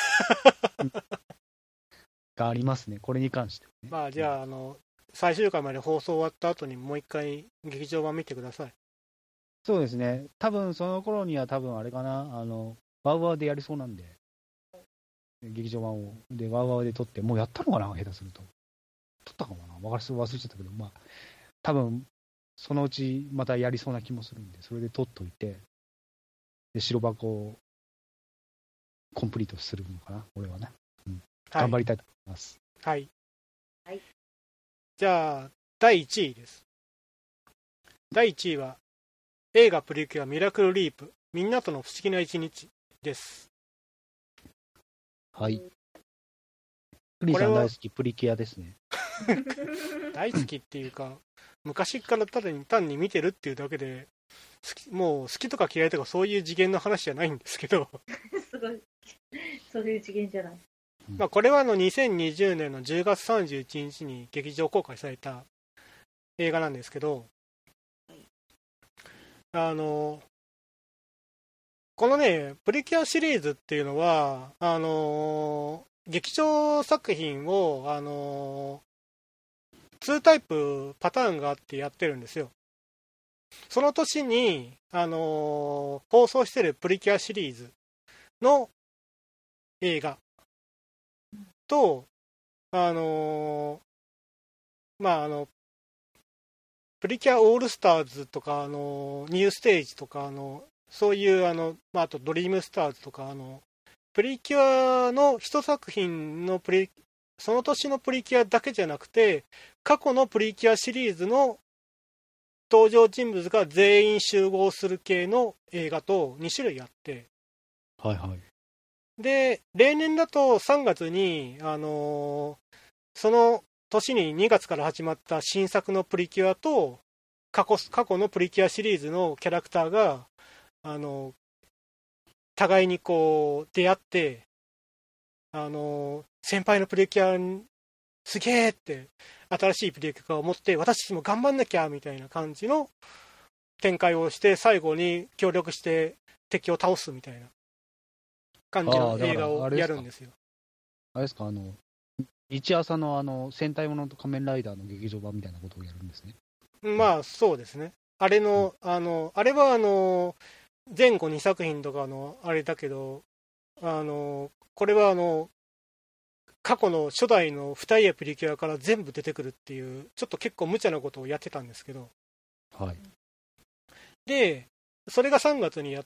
がありますね、これに関してはね。 まあ、じゃあ、あの、最終回まで放送終わった後にもう一回劇場版見てください。 そうですね、多分その頃には、多分あれかな、あの、ワウワウでやりそうなんで、劇場版を、で、ワウワウで撮って、もうやったのかな、下手すると。撮ったかもな、忘れ忘れちゃったけど、まあ、多分そのうちまたやりそうな気もするんで、それで撮っといて、で、白箱をコンプリートするのかな、俺はね。うん、 はい、 頑張りたいと思います。 はい。 はい。 じゃあ、だいいちいです。だいいちいは、映画プリキュアミラクルリープ、みんなとの不思議な一日です。 はい。クリーさん大好きプリキュアですね。 大好きっていうか、昔から単に単に見てるっていうだけで、好きもう好きとか嫌いとかそういう次元の話じゃないんですけどすごい。そういう次元じゃない。 まあこれはあのにせんにじゅうねんのじゅうがつさんじゅういちにちに劇場公開された映画なんですけど、あのこのねプリキュアシリーズっていうのはあの劇場作品をあのにタイプパターンがあってやってるんですよ。その年に、あのー、放送してるプリキュアシリーズの映画と、あのー、まああのプリキュアオールスターズとか、あのニューステージとか、あのそういうあの、まあ、あとドリームスターズとか、あのプリキュアの一作品のプリその年のプリキュアだけじゃなくて、過去のプリキュアシリーズの登場人物が全員集合する系の映画とに種類あって、 はいはい、 で例年だとさんがつに、あのー、その年ににがつから始まった新作のプリキュアと過去、過去のプリキュアシリーズのキャラクターが、あのー、互いにこう出会って、あのー、先輩のプリキュアすげえって新しいプリキュアを持って私たちも頑張んなきゃみたいな感じの展開をして、最後に協力して敵を倒すみたいな感じの映画をやるんですよ。 あれですか、あの日朝のあの戦隊ものと仮面ライダーの劇場版みたいなことをやるんですね。 まあそうですね。あれの、うん、あのあれはあの前後にさく品とかのあれだけど、あのこれはあの過去の初代のフタイやプリキュアから全部出てくるっていうちょっと結構無茶なことをやってたんですけど、 はい。 でそれがさんがつにやって、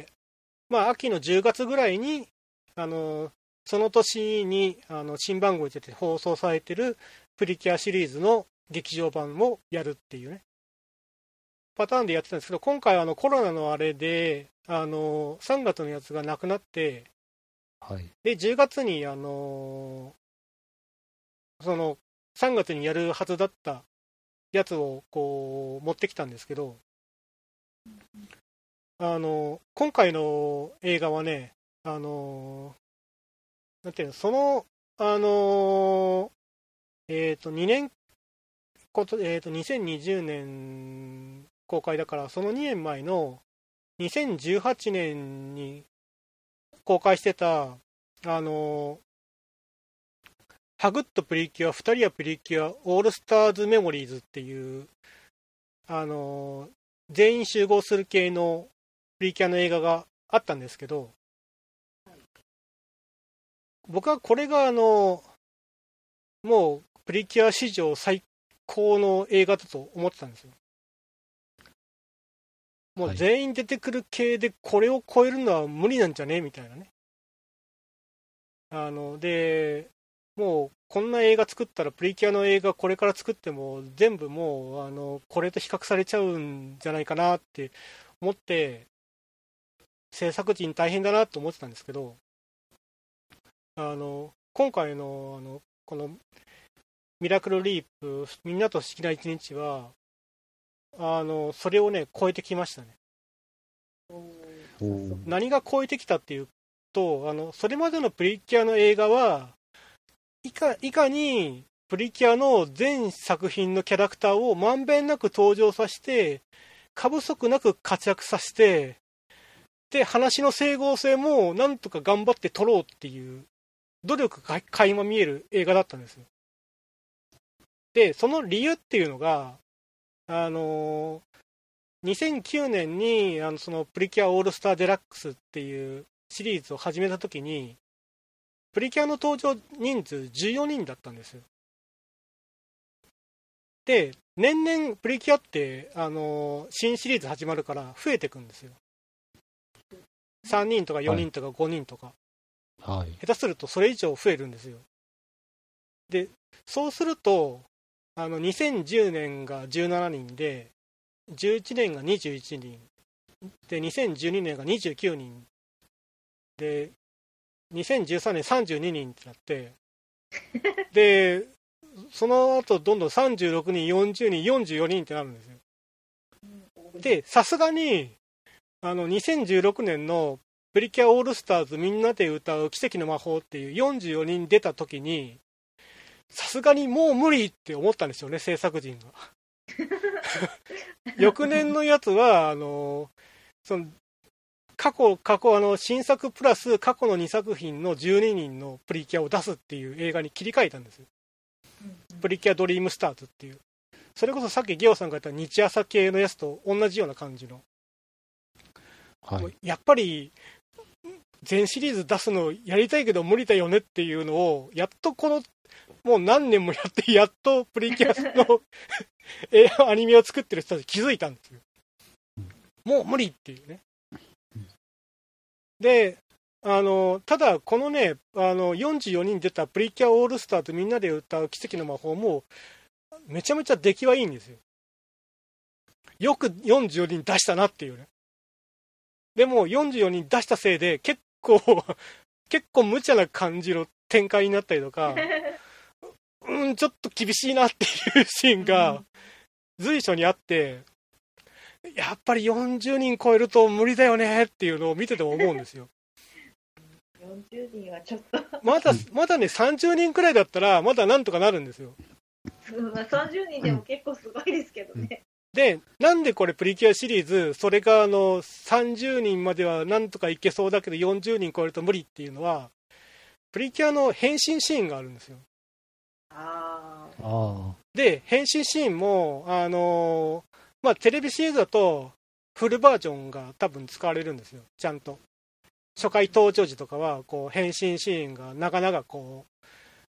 まあ、秋のじゅうがつぐらいにあのその年にあの新番号に出て放送されてるプリキュアシリーズの劇場版をやるっていうねパターンでやってたんですけど、今回はあのコロナのあれであのさんがつのやつがなくなって、 はい。 でじゅうがつにあのそのさんがつにやるはずだったやつをこう持ってきたんですけど、あの今回の映画はね、あのなんていうの、そのあのえっ、とにねんこと、えー、とにせんにじゅうねん公開だから、そのにねんまえのにせんじゅうはちねんに公開してたあのハグッとプリキュアふたりやプリキュアオールスターズメモリーズっていうあの全員集合する系のプリキュアの映画があったんですけど、僕はこれがあのもうプリキュア史上最高の映画だと思ってたんですよ。もう全員出てくる系でこれを超えるのは無理なんじゃねみたいなね。あのでもうこんな映画作ったらプリキュアの映画これから作っても全部もうあのこれと比較されちゃうんじゃないかなって思って制作陣大変だなと思ってたんですけど、あの今回のあのこのミラクルリープみんなと不思議な一日はあのそれをね超えてきましたね。何が超えてきたっていうと、あのそれまでのプリキュアの映画はいか、いかにプリキュアの全作品のキャラクターをまんべんなく登場させて過不足なく活躍させて、で話の整合性もなんとか頑張って撮ろうっていう努力が垣間見える映画だったんですよ。でその理由っていうのがあのにせんきゅうねんにあのそのプリキュアオールスターデラックスっていうシリーズを始めた時にプリキュアの登場人数じゅうよにんだったんですよ。で年々プリキュアってあの新シリーズ始まるから増えていくんですよ。さんにんとかよにんとかごにんとか、 はい、 下手するとそれ以上増えるんですよ。でそうするとあのにせんじゅうねんがじゅうななにんでじゅういちねんがにじゅういちにんでにせんじゅうにねんがにじゅうきゅうにんでにせんじゅうさんねんさんじゅうににんってなってでその後どんどんさんじゅうろくにんよんじゅうにんよんじゅうよにんってなるんですよ。でさすがにあのにせんじゅうろくねんのプリキュアオールスターズみんなで歌う奇跡の魔法っていうよんじゅうよにん出た時にさすがにもう無理って思ったんですよね、制作陣が翌年のやつはあのその過去過去あの新作プラス過去のにさく品のじゅうににんのプリキュアを出すっていう映画に切り替えたんですよ。プリキュアドリームスターズっていう、それこそさっきゲオさんが言った日朝系のやつと同じような感じの、はい、やっぱり全シリーズ出すのやりたいけど無理だよねっていうのをやっとこのもう何年もやってやっとプリキュアの映画アニメを作ってる人たち気づいたんですよ。もう無理っていうね。であのただこのねあのよんじゅうよにん出たプリキュアオールスターとみんなで歌う奇跡の魔法もめちゃめちゃ出来はいいんですよ。よくよんじゅうよにん出したなっていうね。でもよんじゅうよにん出したせいで結構結構無茶な感じの展開になったりとかうんちょっと厳しいなっていうシーンが随所にあって、やっぱりよんじゅうにん超えると無理だよねっていうのを見てても思うんですよ。 よんじゅうにんはちょっとまだまだねさんじゅうにんくらいだったらまだなんとかなるんですよ。 さんじゅうにんでも結構すごいですけどね。 でなんでこれプリキュアシリーズそれがあのさんじゅうにんまではなんとかいけそうだけどよんじゅうにん超えると無理っていうのはプリキュアの変身シーンがあるんですよ。 ああで変身シーンもあのまあテレビシリーズだとフルバージョンが多分使われるんですよ。ちゃんと初回登場時とかはこう変身シーンが長々こ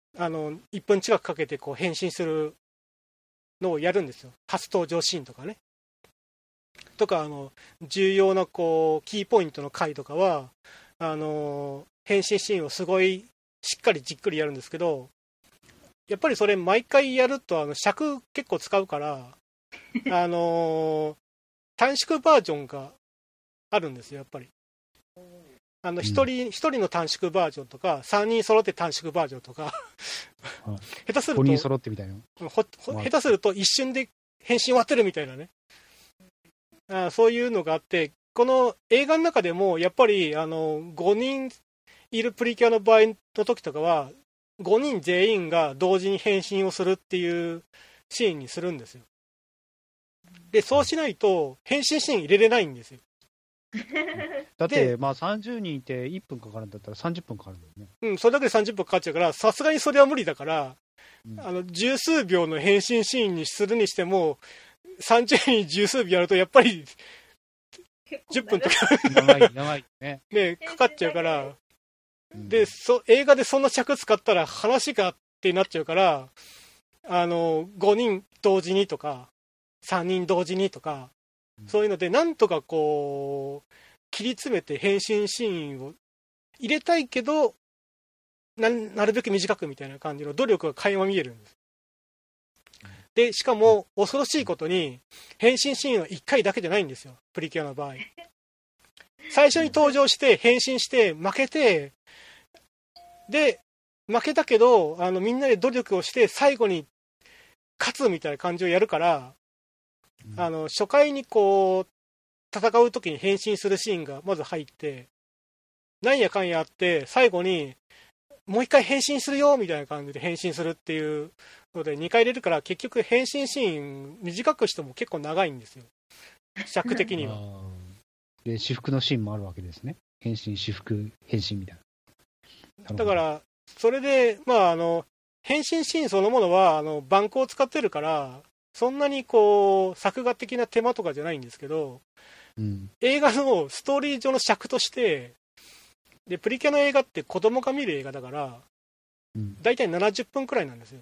あのいっぷん近くかけてこう変身するのをやるんですよ。初登場シーンとかね。とかあの重要なこうキーポイントの回とかはあの変身シーンをすごいしっかりじっくりやるんですけど、やっぱりそれ毎回やるとあの尺結構使うからあの短縮バージョンがあるんですよ。やっぱりあの 1, 人、うん、ひとりの短縮バージョンとかさんにん揃って短縮バージョンとか下手するとごにん揃ってみたいなほほ下手すると一瞬で変身終わってるみたいなね、あそういうのがあって、この映画の中でもやっぱりあのごにんいるプリキュアの場合の時とかはごにん全員が同時に変身をするっていうシーンにするんですよ。でそうしないと変身シーン入れれないんですよ。 だってまあさんじゅうにんいていっぷんかかるんだったらさんじゅっぷんかかるんだよね。 うん、それだけでさんじゅっぷんかかっちゃうから、さすがにそれは無理だから、うん、あの十数秒の変身シーンにするにしてもさんじゅうにん十数秒やるとやっぱりじゅっぷんとか長い長いねねかかっちゃうから、でそ映画でそんな尺使ったら話がってなっちゃうから、あのごにん同時にとかさんにん同時にとか、そういうのでなんとかこう切り詰めて変身シーンを入れたいけど な, なるべく短くみたいな感じの努力が垣間見えるんです。でしかも恐ろしいことに変身シーンはいっかいだけじゃないんですよ、プリキュアの場合。最初に登場して変身して負けて、で負けたけどあのみんなで努力をして最後に勝つみたいな感じをやるから、あの初回にこう戦う時に変身するシーンがまず入って、なんやかんやあって最後にもう一回変身するよみたいな感じで変身するっていうのでにかい入れるから、結局変身シーン短くしても結構長いんですよ、尺的には。 で私服のシーンもあるわけですね。変身私服変身みたいな。 だからそれでまああの変身シーンそのものはあのバンクを使ってるからそんなにこう作画的な手間とかじゃないんですけど、うん、映画のストーリー上の尺としてでプリキュアの映画って子供が見る映画だから、うん、だいたいななじゅっぷんくらいなんですよ。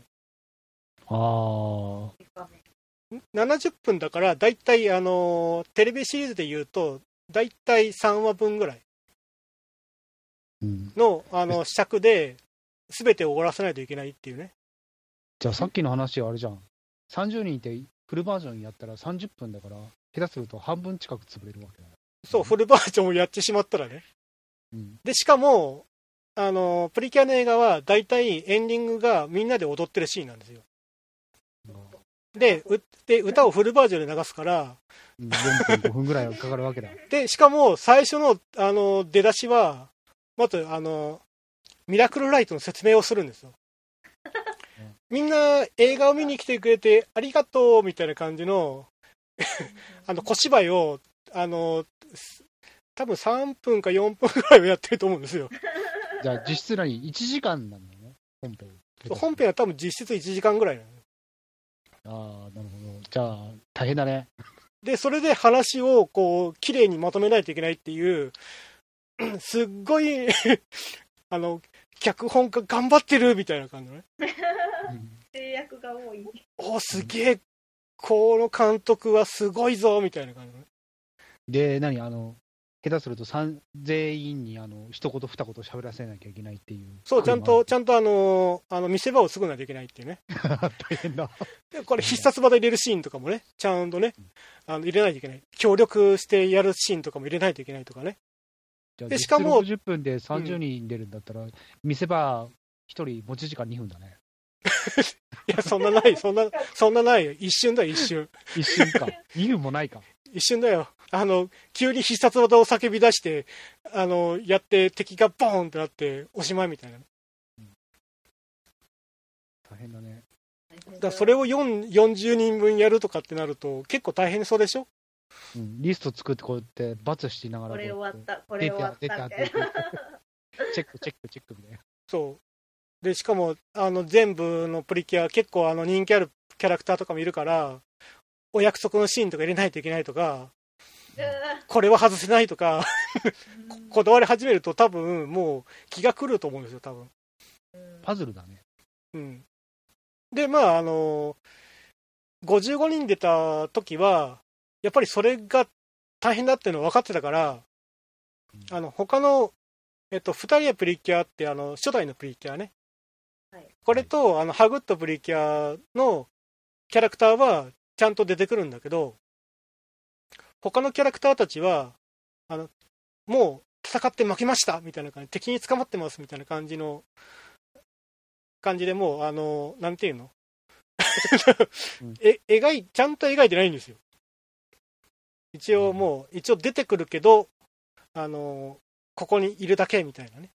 あななじゅっぷんだからだいたいあのテレビシリーズでいうとだいたいさんわぶんぐらいの、うん、あの尺で全てを終わらせないといけないっていうね。 じゃあさっきの話はあれじゃん、さんじゅうにんいてフルバージョンやったらさんじゅっぷんだから下手すると半分近く潰れるわけだ。 そう、フルバージョンをやってしまったらね、うん、でしかもあのプリキュアの映画はだいたいエンディングがみんなで踊ってるシーンなんですよ。で, うで歌をフルバージョンで流すからよんぷんごふんぐらいかかるわけだ。 でしかも最初 の, あの出だしはまずあのミラクルライトの説明をするんですよ。みんな映画を見に来てくれてありがとうみたいな感じのあの小芝居をあの多分さんぷんかよんぷんぐらいはやってると思うんですよ。 じゃあ実質何いちじかんなんだよね、本編。 本編は多分実質いちじかんぐらいなの。 ああ、なるほど。じゃあ大変だね。 でそれで話をこう綺麗にまとめないといけないっていうすっごいあの脚本家頑張ってるみたいな感じのね制約が多い。 おすげえこの監督はすごいぞみたいな感じのね。 で何あの下手すると全員にあの一言二言喋らせなきゃいけないっていう。 そうちゃんとちゃんとあのあの見せ場を作らないといけないっていうね大変だ。 でこれ必殺技入れるシーンとかもねちゃんとねあの入れないといけない。協力してやるシーンとかも入れないといけないとかね。 でしかもろくじゅっぷんでさんじゅうにん出るんだったら、うん、見せ場ひとり持ち時間にふんだね。 いやそんなないそんなそんなないよ。一瞬だよ一瞬。 一瞬かにふんもないか。 一瞬だよ。あの急に必殺技を叫び出してあのやって敵がボーンってなっておしまいみたいな、うん、 大変だね。 だからそれをよんじゅうにんぶんやるとかってなると結構大変そうでしょ。 うん、リスト作ってこうやって罰しながらこれ終わったこれ終わったってチェックチェックチェックみたいな。 そうでしかもあの全部のプリキュア結構あの人気あるキャラクターとかもいるからお約束のシーンとか入れないといけないとか、うん、これは外せないとかこだわり始めると多分もう気が狂うと思うんですよ多分。 パズルだね。 うん、でまああのごじゅうごにん出た時はやっぱりそれが大変だっていうの分かってたから、うん、あの他の、えっと、ふたりはプリキュアってあの初代のプリキュアね、はい、これとあのハグッとプリキュアのキャラクターはちゃんと出てくるんだけど、他のキャラクターたちはあのもう戦って負けましたみたいな感じ、敵に捕まってますみたいな感じの感じで、もうあのなんていうのえ描いちゃんと描いてないんですよ。一応もう一応出てくるけど、あのここにいるだけみたいなね。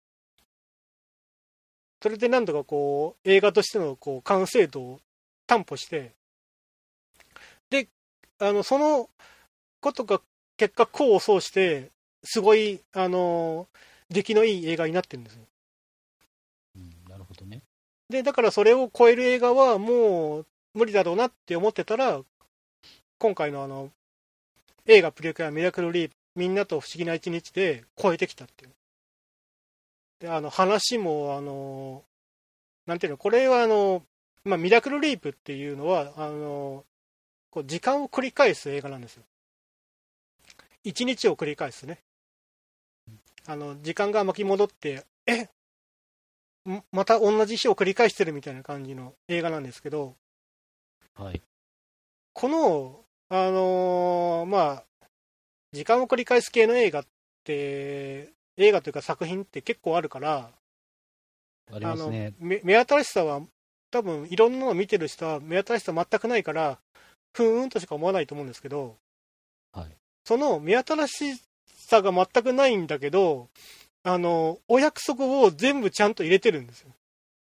それでなんとかこう映画としてのこう完成度を担保して、であのそのことが結果功を奏してすごいあの出来のいい映画になってるんですよ。 うん、なるほどね。 でだからそれを超える映画はもう無理だろうなって思ってたら、今回のあの映画プリキュアミラクルリープみんなと不思議な一日で超えてきたっていう。であの話もあのなんていうの、これはあの、まあ、ミラクルリープっていうのはあのこう時間を繰り返す映画なんですよ。一日を繰り返すね。あの時間が巻き戻ってえまた同じ日を繰り返してるみたいな感じの映画なんですけど、 はい、 このあのー、まあ時間を繰り返す系の映画って映画というか作品って結構あるから、 ありますね。 あの 目, 目新しさは多分いろんなのを見てる人は目新しさ全くないからふーんとしか思わないと思うんですけど、 はい、 その目新しさが全くないんだけど、あのお約束を全部ちゃんと入れてるんですよ。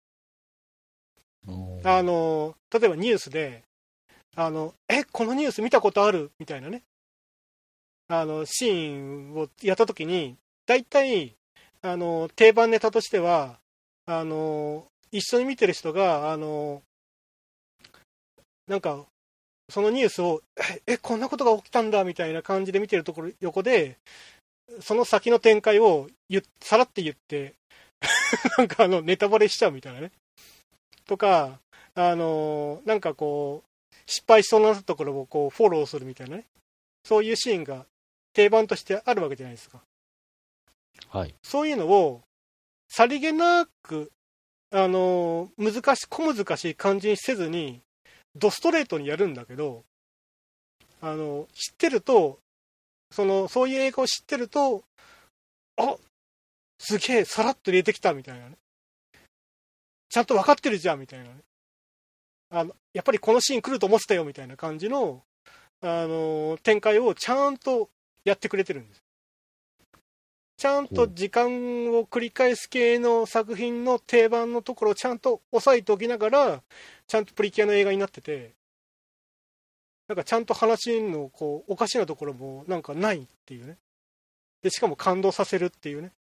あの例えばニュースであのえこのニュース見たことあるみたいなね、あのシーンをやったときに大体あの定番ネタとしてはあの一緒に見てる人があのなんかそのニュースをえこんなことが起きたんだみたいな感じで見てるところ横でその先の展開をさらって言ってなんかあのネタバレしちゃうみたいなね、とかあのなんかこう失敗しそうなところをこうフォローするみたいなね、そういうシーンが定番としてあるわけじゃないですか。 はい、 そういうのをさりげなくあの難し小難しい感じにせずにドストレートにやるんだけど、あの知ってるとそのそういう映画を知ってるとあすげえさらっと入れてきたみたいなね、ちゃんと分かってるじゃんみたいなね、あのやっぱりこのシーン来ると思ってたよみたいな感じの、あの展開をちゃんとやってくれてるんです。ちゃんと時間を繰り返す系の作品の定番のところをちゃんと押さえておきながらちゃんとプリキュアの映画になってて、なんかちゃんと話のこうおかしなところもなんかないっていうね。でしかも感動させるっていうね。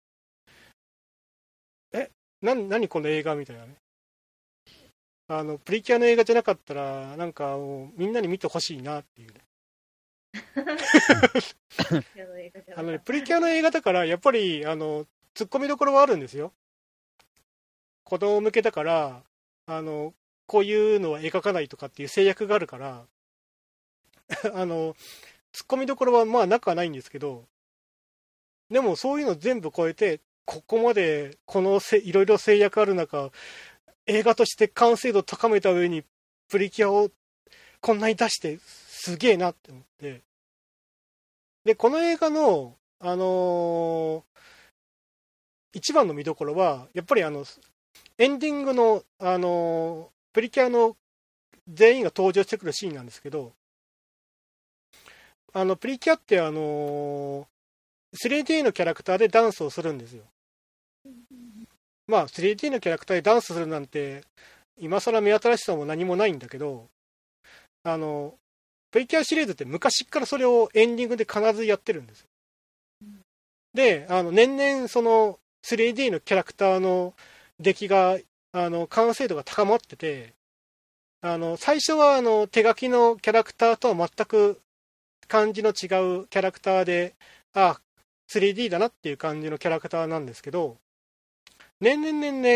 えな何この映画みたいなね。あのプリキュアの映画じゃなかったらなんかもうみんなに見てほしいなっていうね。あのね、プリキュアの映画だからやっぱりあのツッコミどころはあるんですよ。子供向けだからあのこういうのは描かないとかっていう制約があるからあのツッコミどころはまあなくはないんですけど、でもそういうの全部超えてここまでこのせいろいろ制約ある中映画として完成度を高めた上にプリキュアをこんなに出してすげえなって思って、でこの映画の、あのー、一番の見どころはやっぱりあのエンディングの、あのー、プリキュアの全員が登場してくるシーンなんですけど、あのプリキュアってあのー、スリーディー のキャラクターでダンスをするんですよ。まあ スリーディー のキャラクターでダンスするなんて今更目新しさも何もないんだけど、あのプリキュアシリーズって昔からそれをエンディングで必ずやってるんですよ。であの年々その スリーディー のキャラクターの出来があの完成度が高まってて、あの最初はあの手書きのキャラクターとは全く感じの違うキャラクターで、あ スリーディー だなっていう感じのキャラクターなんですけど、年々年々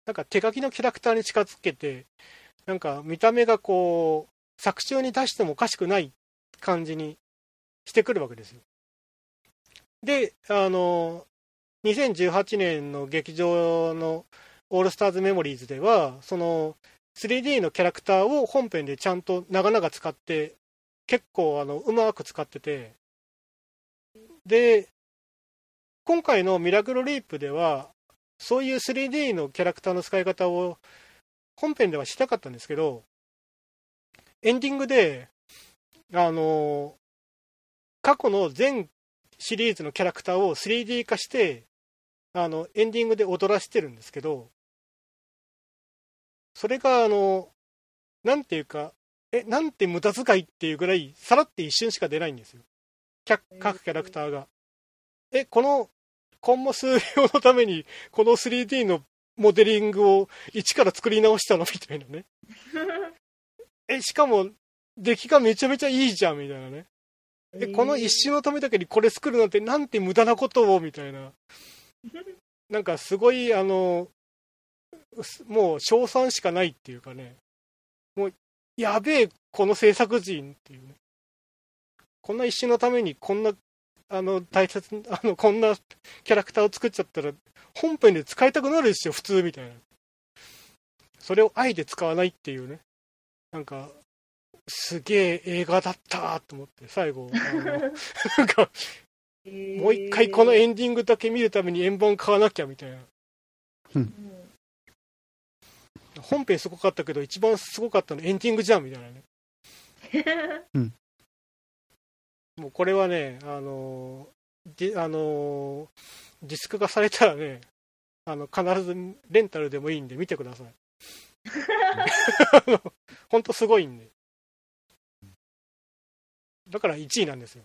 なんか手書きのキャラクターに近づけて、なんか見た目がこう作中に出してもおかしくない感じにしてくるわけですよ。で、あのにせんじゅうはちねんの劇場のオールスターズメモリーズでは、その スリーディー のキャラクターを本編でちゃんと長々使って、結構あのうまく使ってて、で、今回のミラクルリープでは、そういう スリーディー のキャラクターの使い方を本編ではしたかったんですけど、エンディングで、あの、過去の全シリーズのキャラクターを スリーディー 化して、あの、エンディングで踊らせてるんですけど、それが、あの、なんていうか、え、なんて無駄遣いっていうぐらい、さらって一瞬しか出ないんですよ。各キャラクターが。え、この、コンマ数秒のために、この スリーディー のモデリングを一から作り直したのみたいなね。え、しかも、出来がめちゃめちゃいいじゃんみたいなね。え、この一瞬のためだけにこれ作るなんてなんて無駄なことをみたいな。なんかすごい、あの、もう称賛しかないっていうかね。もう、やべえ、この制作陣っていうね。こんな一瞬のためにこんな、あの、大切、あの、こんなキャラクターを作っちゃったら、本編で使いたくなるでしょ、普通みたいな。それをあえて使わないっていうね。なんか、すげえ映画だったと思って、最後、あのなんか、 えー、 もう一回このエンディングだけ見るために円盤買わなきゃみたいな。 うん、 本編すごかったけど、一番すごかったのエンディングじゃんみたいなね。 うん、 もうこれはね、あのディ、あのディスク化されたらね、あの必ずレンタルでもいいんで見てください。本当すごいんで。だからいちいなんですよ。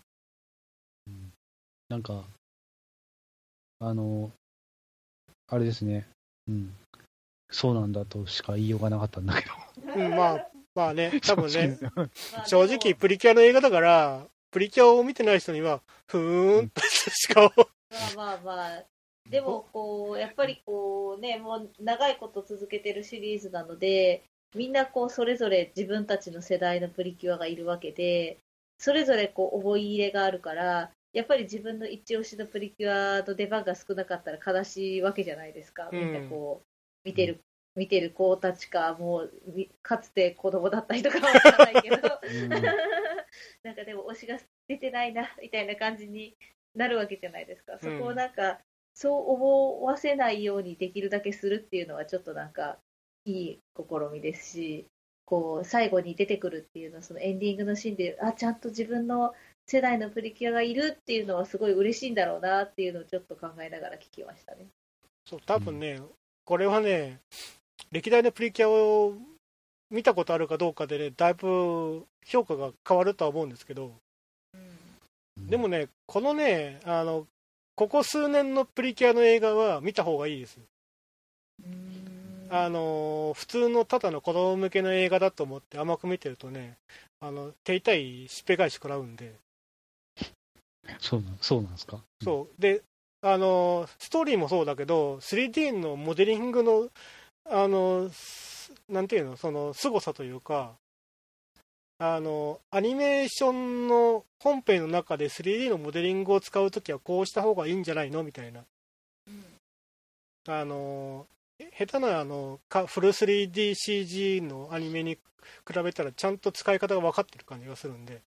なんか、あの、あれですね、うん、そうなんだとしか言いようがなかったんだけど。 うん、まあ、まあね、多分ね、 まあ正直プリキュアの映画だから、プリキュアを見てない人には、ふーんとしか、 まあまあまあ、でもこう、やっぱりこうね、もう長いこと続けてるシリーズなので、みんなこう、それぞれ自分たちの世代のプリキュアがいるわけで、それぞれこう、思い入れがあるから、やっぱり自分の一押しのプリキュアの出番が少なかったら悲しいわけじゃないですか。みんなこう、見てる、見てる子たちか、もう、かつて子供だったりとかはわからないけど、うん、なんかでも推しが出てないな、みたいな感じになるわけじゃないですか。そこをなんか、うん、そう思わせないようにできるだけするっていうのはちょっとなんか、いい試みですし、こう、最後に出てくるっていうのは、そのエンディングのシーンで、あ、ちゃんと自分の世代のプリキュアがいるっていうのはすごい嬉しいんだろうなっていうのをちょっと考えながら聞きましたね。 そう、多分ね、うん、これはね、歴代のプリキュアを見たことあるかどうかでね、だいぶ評価が変わるとは思うんですけど、うん、でもね、このね、あの、ここ数年のプリキュアの映画は見た方がいいです。うん、あの、普通のただの子供向けの映画だと思って甘く見てるとね、あの、手痛いしっぺ返し食らうんで。 そうな、そうなんですか。 そう。で、あの、ストーリーもそうだけど、スリーディー のモデリングの、あの、なんていうの、その、凄さというか、あの、アニメーションの本編の中で スリーディー のモデリングを使うときはこうした方がいいんじゃないのみたいな。うん、あの、下手なあのフル スリーディーシージー のアニメに比べたらちゃんと使い方が分かってる感じがするんで。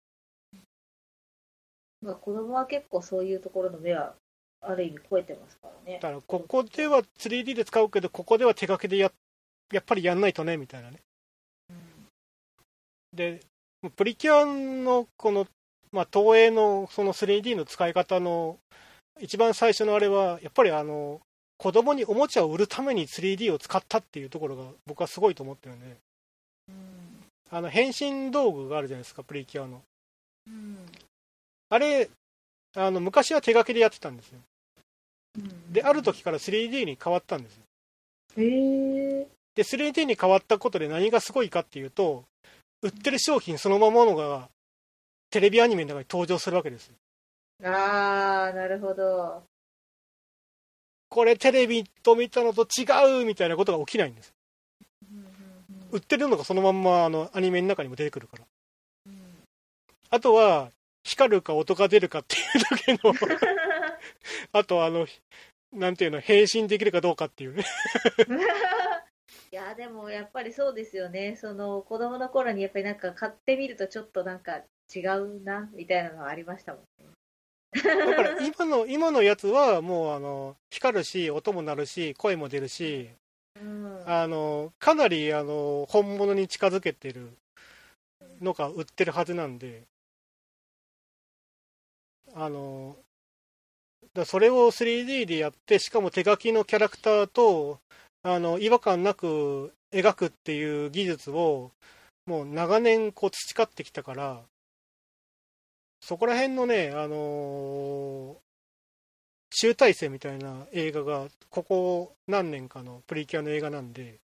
まあ、子供は結構そういうところの目はある意味超えてますからね。 だからここでは スリーディー で使うけど、ここでは手書きで や, やっぱりやんないとねみたいなね。うん、で、プリキュアのこの、まあ、東映のその スリーディー の使い方の一番最初のあれは、やっぱりあの、子供におもちゃを売るために スリーディー を使ったっていうところが僕はすごいと思ってるんで、うん、あの変身道具があるじゃないですか、プリキュアの。うん、あれあの昔は手書きでやってたんですよ。うん、である時から スリーディー に変わったんですよ。 へー。 で スリーディー に変わったことで何がすごいかっていうと、売ってる商品そのままのがテレビアニメの中に登場するわけですよ。 あー、なるほど。 これテレビと見たのと違うみたいなことが起きないんです。売ってるのがそのまんまあのアニメの中にも出てくるから。あとは光るか音が出るかっていうだけのあとあのなんていうの、変身できるかどうかっていうねいやでもやっぱりそうですよね。その子供の頃にやっぱりなんか買ってみるとちょっとなんか違うなみたいなのがありましたもんね。 だから今の今のやつはもうあの光るし音も鳴るし声も出るし、うん、あのかなりあの本物に近づけてるのが売ってるはずなんで、あのだそれを スリーディー でやって、しかも手書きのキャラクターとあの違和感なく描くっていう技術をもう長年こう培ってきたから、そこら辺のね、あのー、集大成みたいな映画がここ何年かのプリキュアの映画なんで、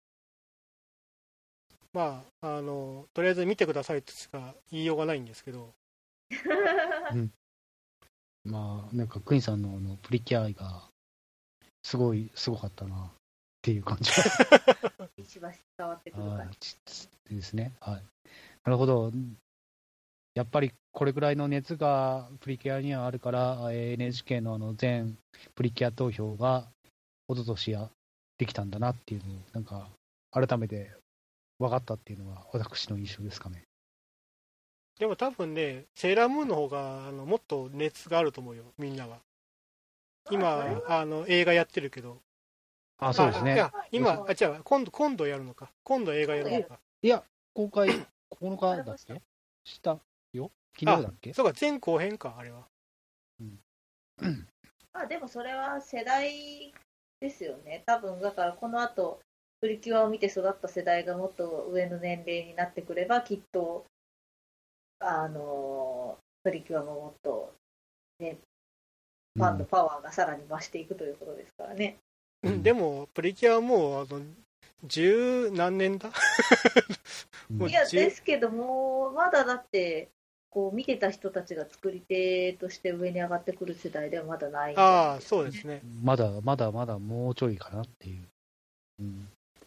まあ、あのとりあえず見てくださいとしか言いようがないんですけど、 うん、まあなんかクイーンさんのあのプリキュア愛がすごいすごかったなっていう感じ一番伝わってくる感じですね。はい、なるほど。やっぱりこれぐらいの熱がプリキュアにはあるから、エヌエイチケー のあの全プリキュア投票が一昨年やできたんだなっていうのをなんか改めて分かったっていうのが私の印象ですかね。 でも多分ね、セーラームーンの方があのもっと熱があると思うよ、みんなが。今あの映画やってるけど。 あ、そうですね。 いや今あ違う今度今度やるのか。今度映画やるのか。 いや公開ここのかだっけ？したよ。昨日だっけ？ そうか、前後編かあれは。 うん。あでもそれは世代ですよね。多分だからこの後プリキュアを見て育った世代がもっと上の年齢になってくればきっとあのプリキュアももっとねファンのパワーがさらに増していくということですからね。 うん、でもプリキュアはもうあの十何年だいやですけどもまだだってこう見てた人たちが作り手として上に上がってくる世代ではまだないんです、ね、 ああそうですね。 まだまだまだもうちょいかなっていう、うん、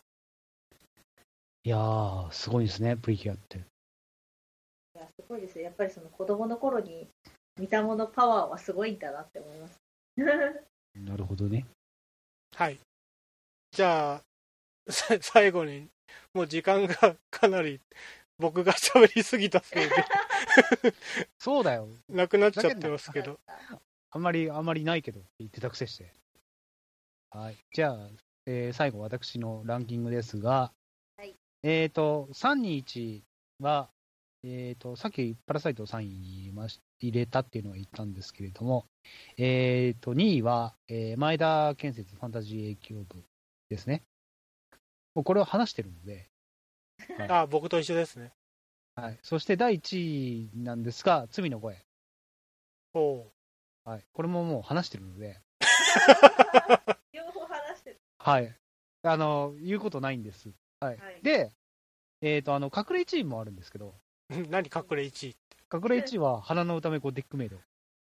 いやーすごいですねプリキュアって。いやすごいですよ。やっぱりその子供の頃に見たものパワーはすごいんだなって思いますなるほどね。 はい、じゃあ最後にもう時間がかなり僕が喋りすぎたせいでそうだよなくなっちゃってますけど、 あんまりあんまりないけどって言ってたくせして。はい、じゃあ、えー、最後私のランキングですが、はい、えっ、ー、とさんにいちはえーとさっきパラサイトをさんいに入れたっていうのは言ったんですけれども、えーとにいは、えー、前田建設ファンタジー影響部ですね。もうこれを話してるので、 はい、あ僕と一緒ですね。 はい、そしてだいいちいなんですが、罪の声。 おはい、これももう話してるので両方話してる。 はい、あの言うことないんです。はい、はい、で、えーとあの隠れいちいもあるんですけど何隠れいちいって？ 隠れいちいは花の歌めゴティックメイド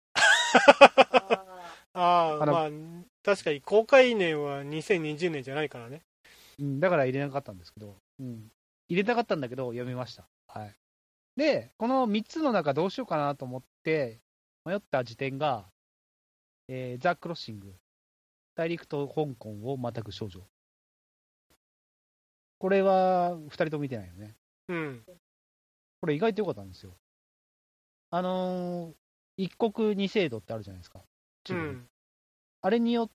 ああまあ確かに公開年はにせんにじゅうねんじゃないからね、 うん、だから入れなかったんですけど、うん、入れたかったんだけどやめました。はい、でこのみっつの中どうしようかなと思って迷った時点が、えー、ザ・クロッシング大陸と香港をまたぐ少女。これはふたりとも見てないよね。 うんこれ意外と良かったんですよ。あのー、一国二制度ってあるじゃないですか。 うん、 あれによって、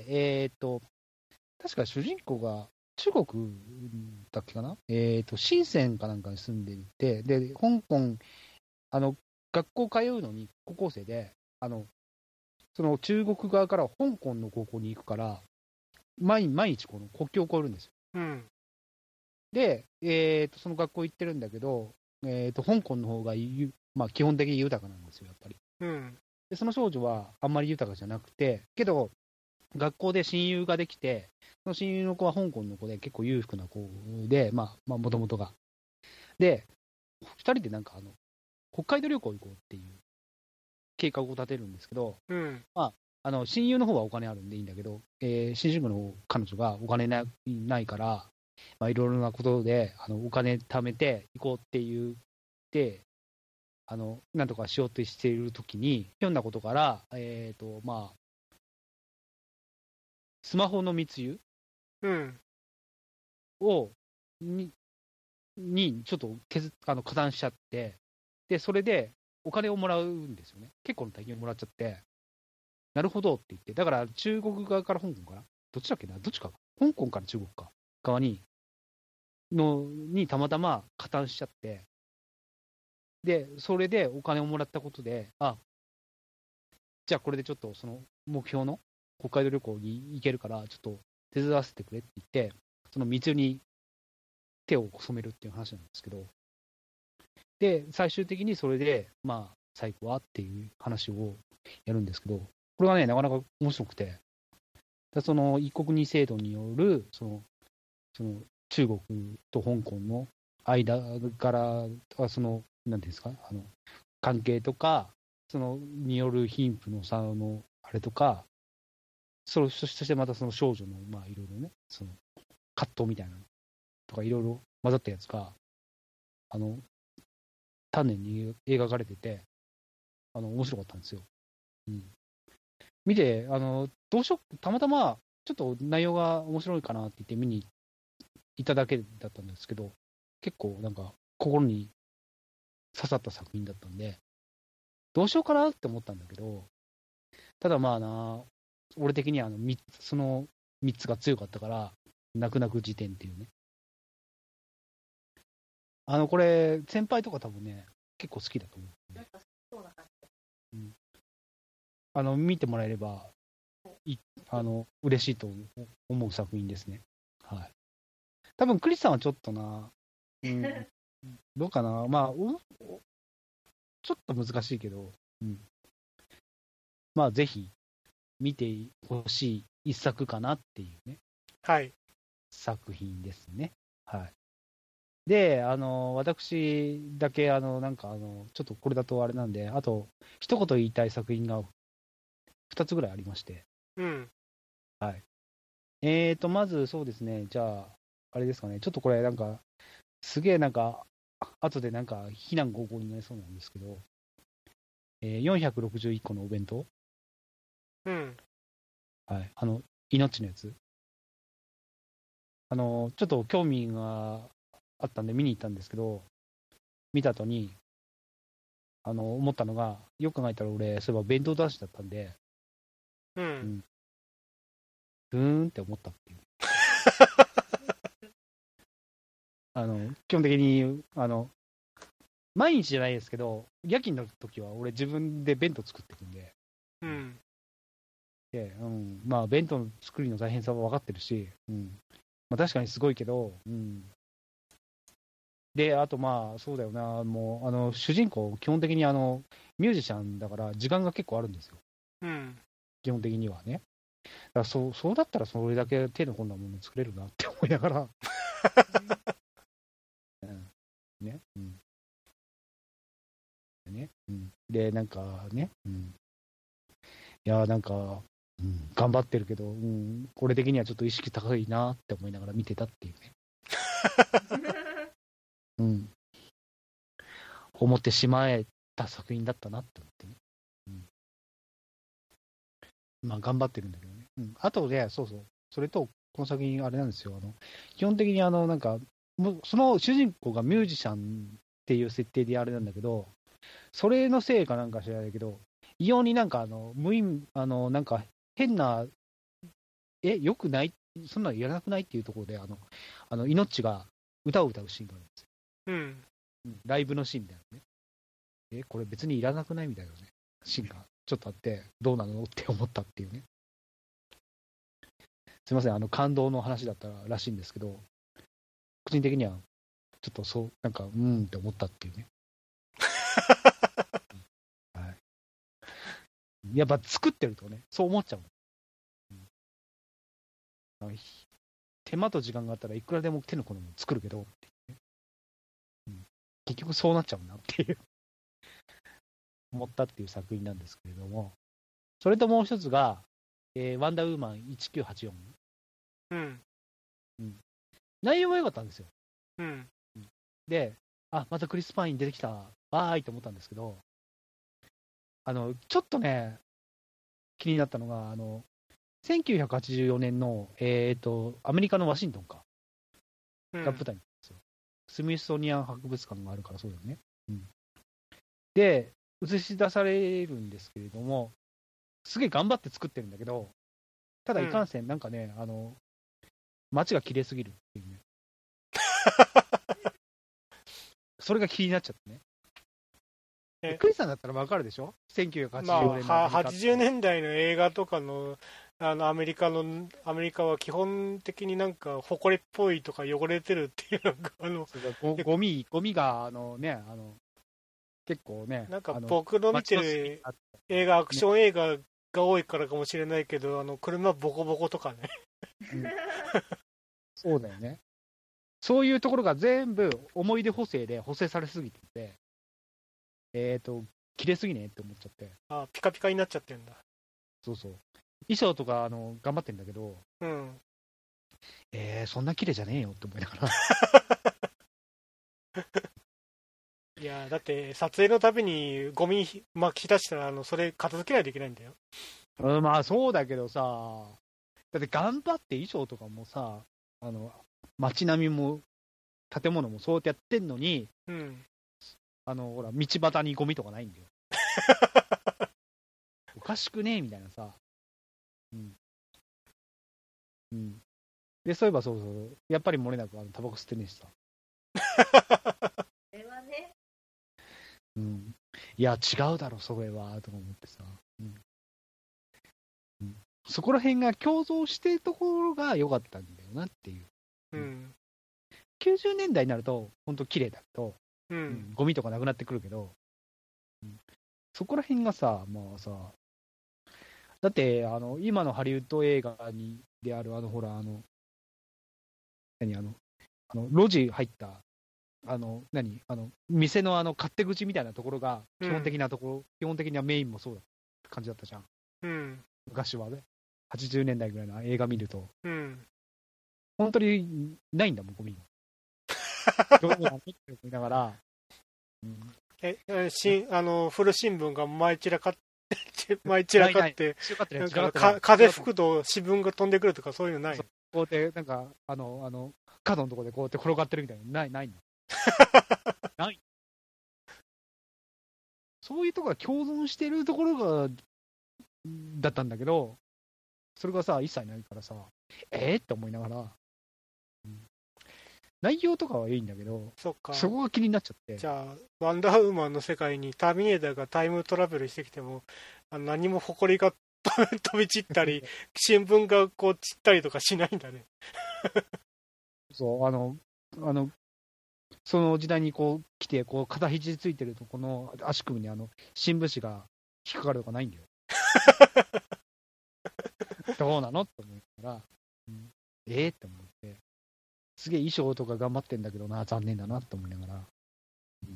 えー、っと、確か主人公が中国だっけかな、えー、っと、深センかなんかに住んでいて、で、香港、あの、学校通うのに高校生で、あの、その中国側から香港の高校に行くから、毎毎日この国境を越えるんですよ。 うん、 で、えー、とその学校行ってるんだけど、えー、と香港の方が、まあ、基本的に豊かなんですよ、やっぱり。 うん、 でその少女はあんまり豊かじゃなくて、けど、学校で親友ができて、その親友の子は香港の子で結構裕福な子で、まあ、まあ、もともとが。で、ふたりでなんかあの、北海道旅行行こうっていう計画を立てるんですけど、 うん、 まあ、 あの親友の方はお金あるんでいいんだけど、えー、新宿の彼女がお金ない、ないから、まあ、いろいろなことであのお金貯めて行こうって言ってあのなんとかしようとしているときにひょんなことから、えーとまあ、スマホの密輸うん。 をににちょっと削あの加担しちゃって、でそれでお金をもらうんですよね。結構の大金をもらっちゃって、なるほどって言って、だから中国側から香港かな、どっちだっけな、どっちか、香港から中国か側にのにたまたま加担しちゃって、でそれでお金をもらったことで、あじゃあこれでちょっとその目標の北海道旅行に行けるから、ちょっと手伝わせてくれって言って、その密輸に手を染めるっていう話なんですけど、で最終的にそれで、まあ、最後はっていう話をやるんですけど、これはね、なかなか面白くて、だその一国二制度によるそのその中国と香港の間からそのなんていうんですか、あの関係とか、そのによる貧富の差のあれとか、そそしてまたその少女のまあいろいろね、その葛藤みたいなのとかいろいろ混ざったやつがあの丹念に描かれてて、あの面白かったんですよ。うん、見てあのどうしよう、たまたまちょっと内容が面白いかなって言って見に行っただけだったんですけど、結構なんか心に刺さった作品だったんで、どうしようかなって思ったんだけど、ただまあな、俺的にはあのそのみっつが強かったから、泣く泣く辞典っていうね。あのこれ先輩とか多分ね結構好きだと思う。 なんかそうな感じ。 うん、あの見てもらえればいあの嬉しいと思う作品ですね。はい。多分クリスさんはちょっとな、うん、どうかな、まあおちょっと難しいけど、うん、まあぜひ見てほしい一作かなっていうね、 はい。 作品ですね。はい。で、あの私だけあのなんかあのちょっとこれだとあれなんで、あと一言言いたい作品がふたつぐらいありまして、 うん。 はい。えーとまずそうですね、じゃああれですかね、ちょっとこれなんかすげえなんか後でなんか非難合々になりそうなんですけど、えー、よんひゃくろくじゅういっこのお弁当、 うん。 はい、あの命のやつ、あのちょっと興味があったんで見に行ったんですけど、見た後にあの思ったのが、よく考えたら俺そういえば弁当男子だったんで、 ううんん、うーんって思ったっていう。あの基本的にあの毎日じゃないですけど、夜勤の時は俺自分で弁当作っていくんで、 うん。 で、うん、まあ弁当の作りの大変さは分かってるし、うんまあ、確かにすごいけど、うん、で、あとまあそうだよな、もうあの主人公、基本的にあのミュージシャンだから時間が結構あるんですよ、 うん。 基本的にはね。だからそうそうだったらそれだけ手の込んだもの作れるなって思いながら、うんねうんねうん、で、なんかね、うん、いやなんか、うん、頑張ってるけど、うん、これ的にはちょっと意識高いなって思いながら見てたっていうね、うん、思ってしまえた作品だったなって思ってね、うん、まあ頑張ってるんだけどね、うん、あとで、そうそう、それとこの作品、あれなんですよ、あの基本的にあのなんか、もうその主人公がミュージシャンっていう設定であれなんだけど、それのせいかなんか知らないけど、異様になんかあの無意味、あのなんか変な、え、よくない、そんなのやらなくないっていうところで、あの、あの命が歌を歌うシーンがあるんですよ。 うん。 うん、ライブのシーンみたいなね。え、これ別にいらなくないみたいなね、シーンがちょっとあって、どうなのって思ったっていうね。すいません、あの感動の話だったらしいんですけど、個人的にはちょっとそう、なんか、うーんって思ったっていうね。はい、やっぱ作ってるとね、そう思っちゃう。うん、手間と時間があったらいくらでも手の込むもの作るけどっていうね、うん、結局そうなっちゃうなっていう思ったっていう作品なんですけれども、 それともう一つが、えーワンダーウーマンせんきゅうひゃくはちじゅうよん。 うん。 内容は良かったんですよ。 うん。 で、あ、またクリス・パイン出てきた、わーいと思ったんですけど、あの、ちょっとね、気になったのが、あの、せんきゅうひゃくはちじゅうよねんの、えっ、と、アメリカのワシントンか、 うんが舞台なんですよ。スミソニアン博物館があるからそうだよね。うん、で、映し出されるんですけれども、すげえ頑張って作ってるんだけど、ただいかんせん、なんかね、あの、街が綺麗すぎるっていうね。それが気になっちゃってね。 えクリスさんだったらわかるでしょ ?せんきゅうひゃくはちじゅうよねんのまあ、 アメリカって。 はちじゅうねんだいの映画とかの、あのアメリカのアメリカは基本的になんか埃っぽいとか汚れてるっていうのがあのそうそうゴゴミ、ゴミが、あのね、あの、結構ね、 なんかあの僕の見て街の隅にるあって映画、アクション映画が多いからかもしれないけど、あの車ボコボコとかね。 うんそうだよね。そういうところが全部思い出補正で補正されすぎてて、えっ、と、綺麗すぎねって思っちゃって、 あ、ピカピカになっちゃってるんだ。 そうそう。衣装とかあの頑張ってんだけど、 うん。 えー、そんな綺麗じゃねえよって思いながら。 いや、だって撮影のたびにゴミまき出したら、あのそれ片付けないといけないんだよ。 うん、まあそうだけどさ、だって頑張って衣装とかもさ、あの街並みも建物もそうやってやってんのに、 うん。 あのほら道端にゴミとかないんだよ。おかしくねえみたいなさ。うん。うん。で、そういえばそうそう、やっぱり漏れなくあのタバコ吸ってねえしさ。 それはね、 うん。いや、違うだろ、それは、とか思ってさ。うんうん、そこら辺が共存してるところが良かったんだよなっていう。 うん。 きゅうじゅうねんだいになると、本当綺麗だと、 ううんん。 ゴミとかなくなってくるけど、うん、そこら辺がさ、まあさ、だってあの今のハリウッド映画にであるあのほらあの何あのあの路地入ったあの何あの店のあの勝手口みたいなところが基本的なところ、うん、基本的にはメインもそうだって感じだったじゃん、 うん、昔はね。はちじゅうねんだいぐらいの映画見ると、 うん、 本当にないんだもんゴミが。どうなのって思いながら、うん、 えしあの古新聞が舞い散らかって舞い散らかってなんか風吹くと紙文が飛んでくるとかそういうのない？ こうやってなんかあのあの角のところでこうやって転がってるみたいなないないのないそういうところが共存してるところがだったんだけど、それがさ一切ないからさえー、って思いながら、うん、内容とかはいいんだけど、 そっか、 そこが気になっちゃって。 じゃあワンダーウーマンの世界にターミネーターがタイムトラベルしてきてもあの何も埃が飛び散ったり新聞がこう散ったりとかしないんだね。 そうあのあのその時代にこう来てこう肩肘ついてるとこの足首にあの新聞紙が引っかかるとかないんだよ。どうなのって思ったら、うん、えー、って思って、すげえ衣装とか頑張ってんだけどな、残念だなって思いながら、うん、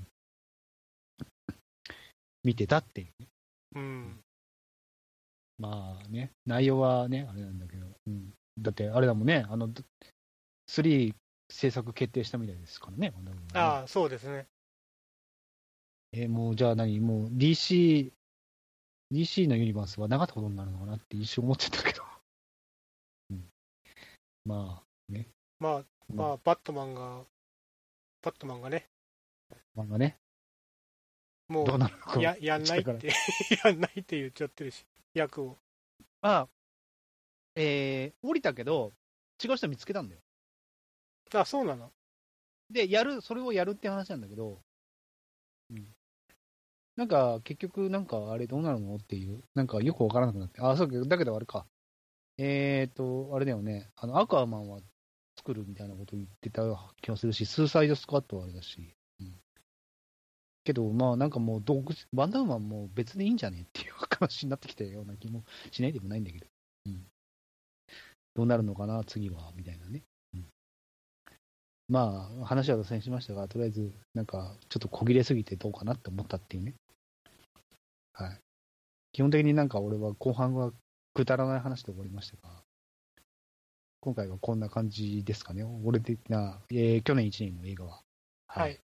見てたっていうね。 うん、 まあね、内容はね、あれなんだけど、うん、だってあれだもんね、あの、スリー制作決定したみたいですからね。ねああ、そうですね。 えー、もうじゃあ何、もう ディーシー、ディーシー のユニバースはなかったことになるのかなって一瞬思ってたけど。うん、まあね。 まあ、まあ、バットマンが、バットマンがね、 漫画ね。 もうどうなるのや、やんないって、やんないって言っちゃってるし、役を。 まあ、えー、降りたけど、違う人見つけたんだよ。 あ、そうなの？ で、やる、それをやるって話なんだけど、うん。なんか、結局、なんか、あれどうなるのっていう、なんかよくわからなくなって。あ、そうだけどあれか。えーと、あれだよね。あの、アクアマンは作るみたいなこと言ってた気がするし、スーサイドスクワットはあれだし。うん、けど、まあ、なんかもう、どワンダーマンも別でいいんじゃねっていう話になってきたような気もしないでもないんだけど。うん。どうなるのかな、次は、みたいなね。うん、まあ、話は脱線しましたが、とりあえず、なんか、ちょっと小切れすぎてどうかなって思ったっていうね。はい。基基本的になんか俺は後半はくだらない話で終わりましたが、今回はこんな感じですかね。俺的な、えー、去年いちねんの映画は。 はい。はい、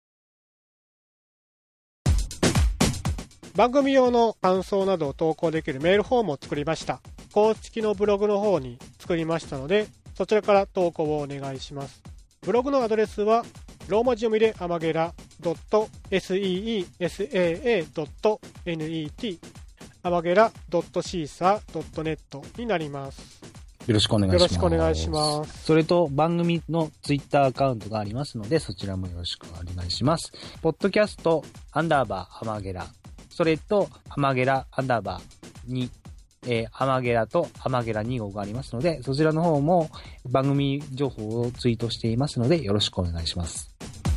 番組用の感想などを投稿できるメールフォームを作りました。公式のブログの方に作りましたので、そちらから投稿をお願いします。ブログのアドレスはローマ字読みでアマゲラ .seesaa.net アマゲラ .シーサー .net になります。 よろしくお願いします。 よろしくお願いします。 それと番組のツイッターアカウントがありますので、そちらもよろしくお願いします。ポッドキャストアンダーバーアマゲラ、それとアマゲラアンダーバーに、えー、アマゲラとアマゲラに号がありますので、そちらの方も番組情報をツイートしていますので、よろしくお願いします。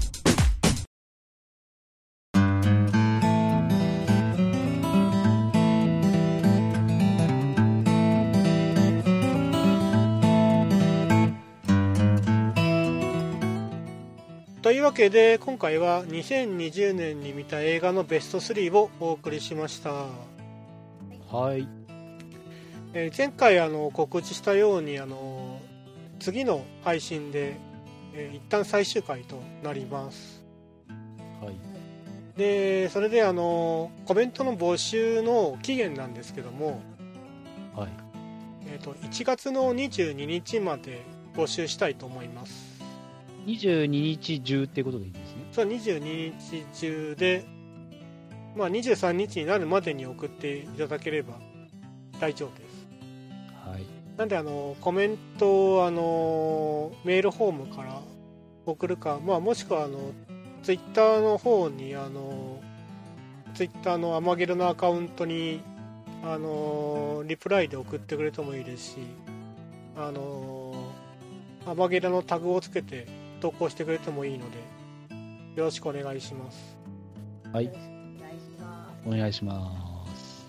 というわけで今回はにせんにじゅうねんに見た映画のベストスリーをお送りしました。 はい、 えー、前回あの告知したようにあの次の配信で、えー、一旦最終回となります。 はい、 でそれであのコメントの募集の期限なんですけども、 はい、 えーと、いちがつのにじゅうににちまで募集したいと思います。 にじゅうににち中ってことでいいんですね。 そう、にじゅうににち中で、まあ、にじゅうさんにちになるまでに送っていただければ大丈夫です。 はい。 なんであのコメントをあのメールフォームから送るか、まあ、もしくはあのツイッターの方にあのツイッターのアマゲルのアカウントにあのリプライで送ってくれてもいいですし、あのアマゲラのタグをつけて投稿してくれてもいいのでよろしくお願いします。 はい、 よろしくお願いします。 お願いします。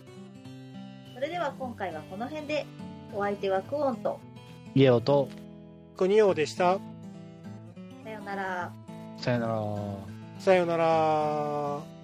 それでは今回はこの辺で、お相手はクオンとイエオと国王でした。 さよなら。 さよなら。 さよなら。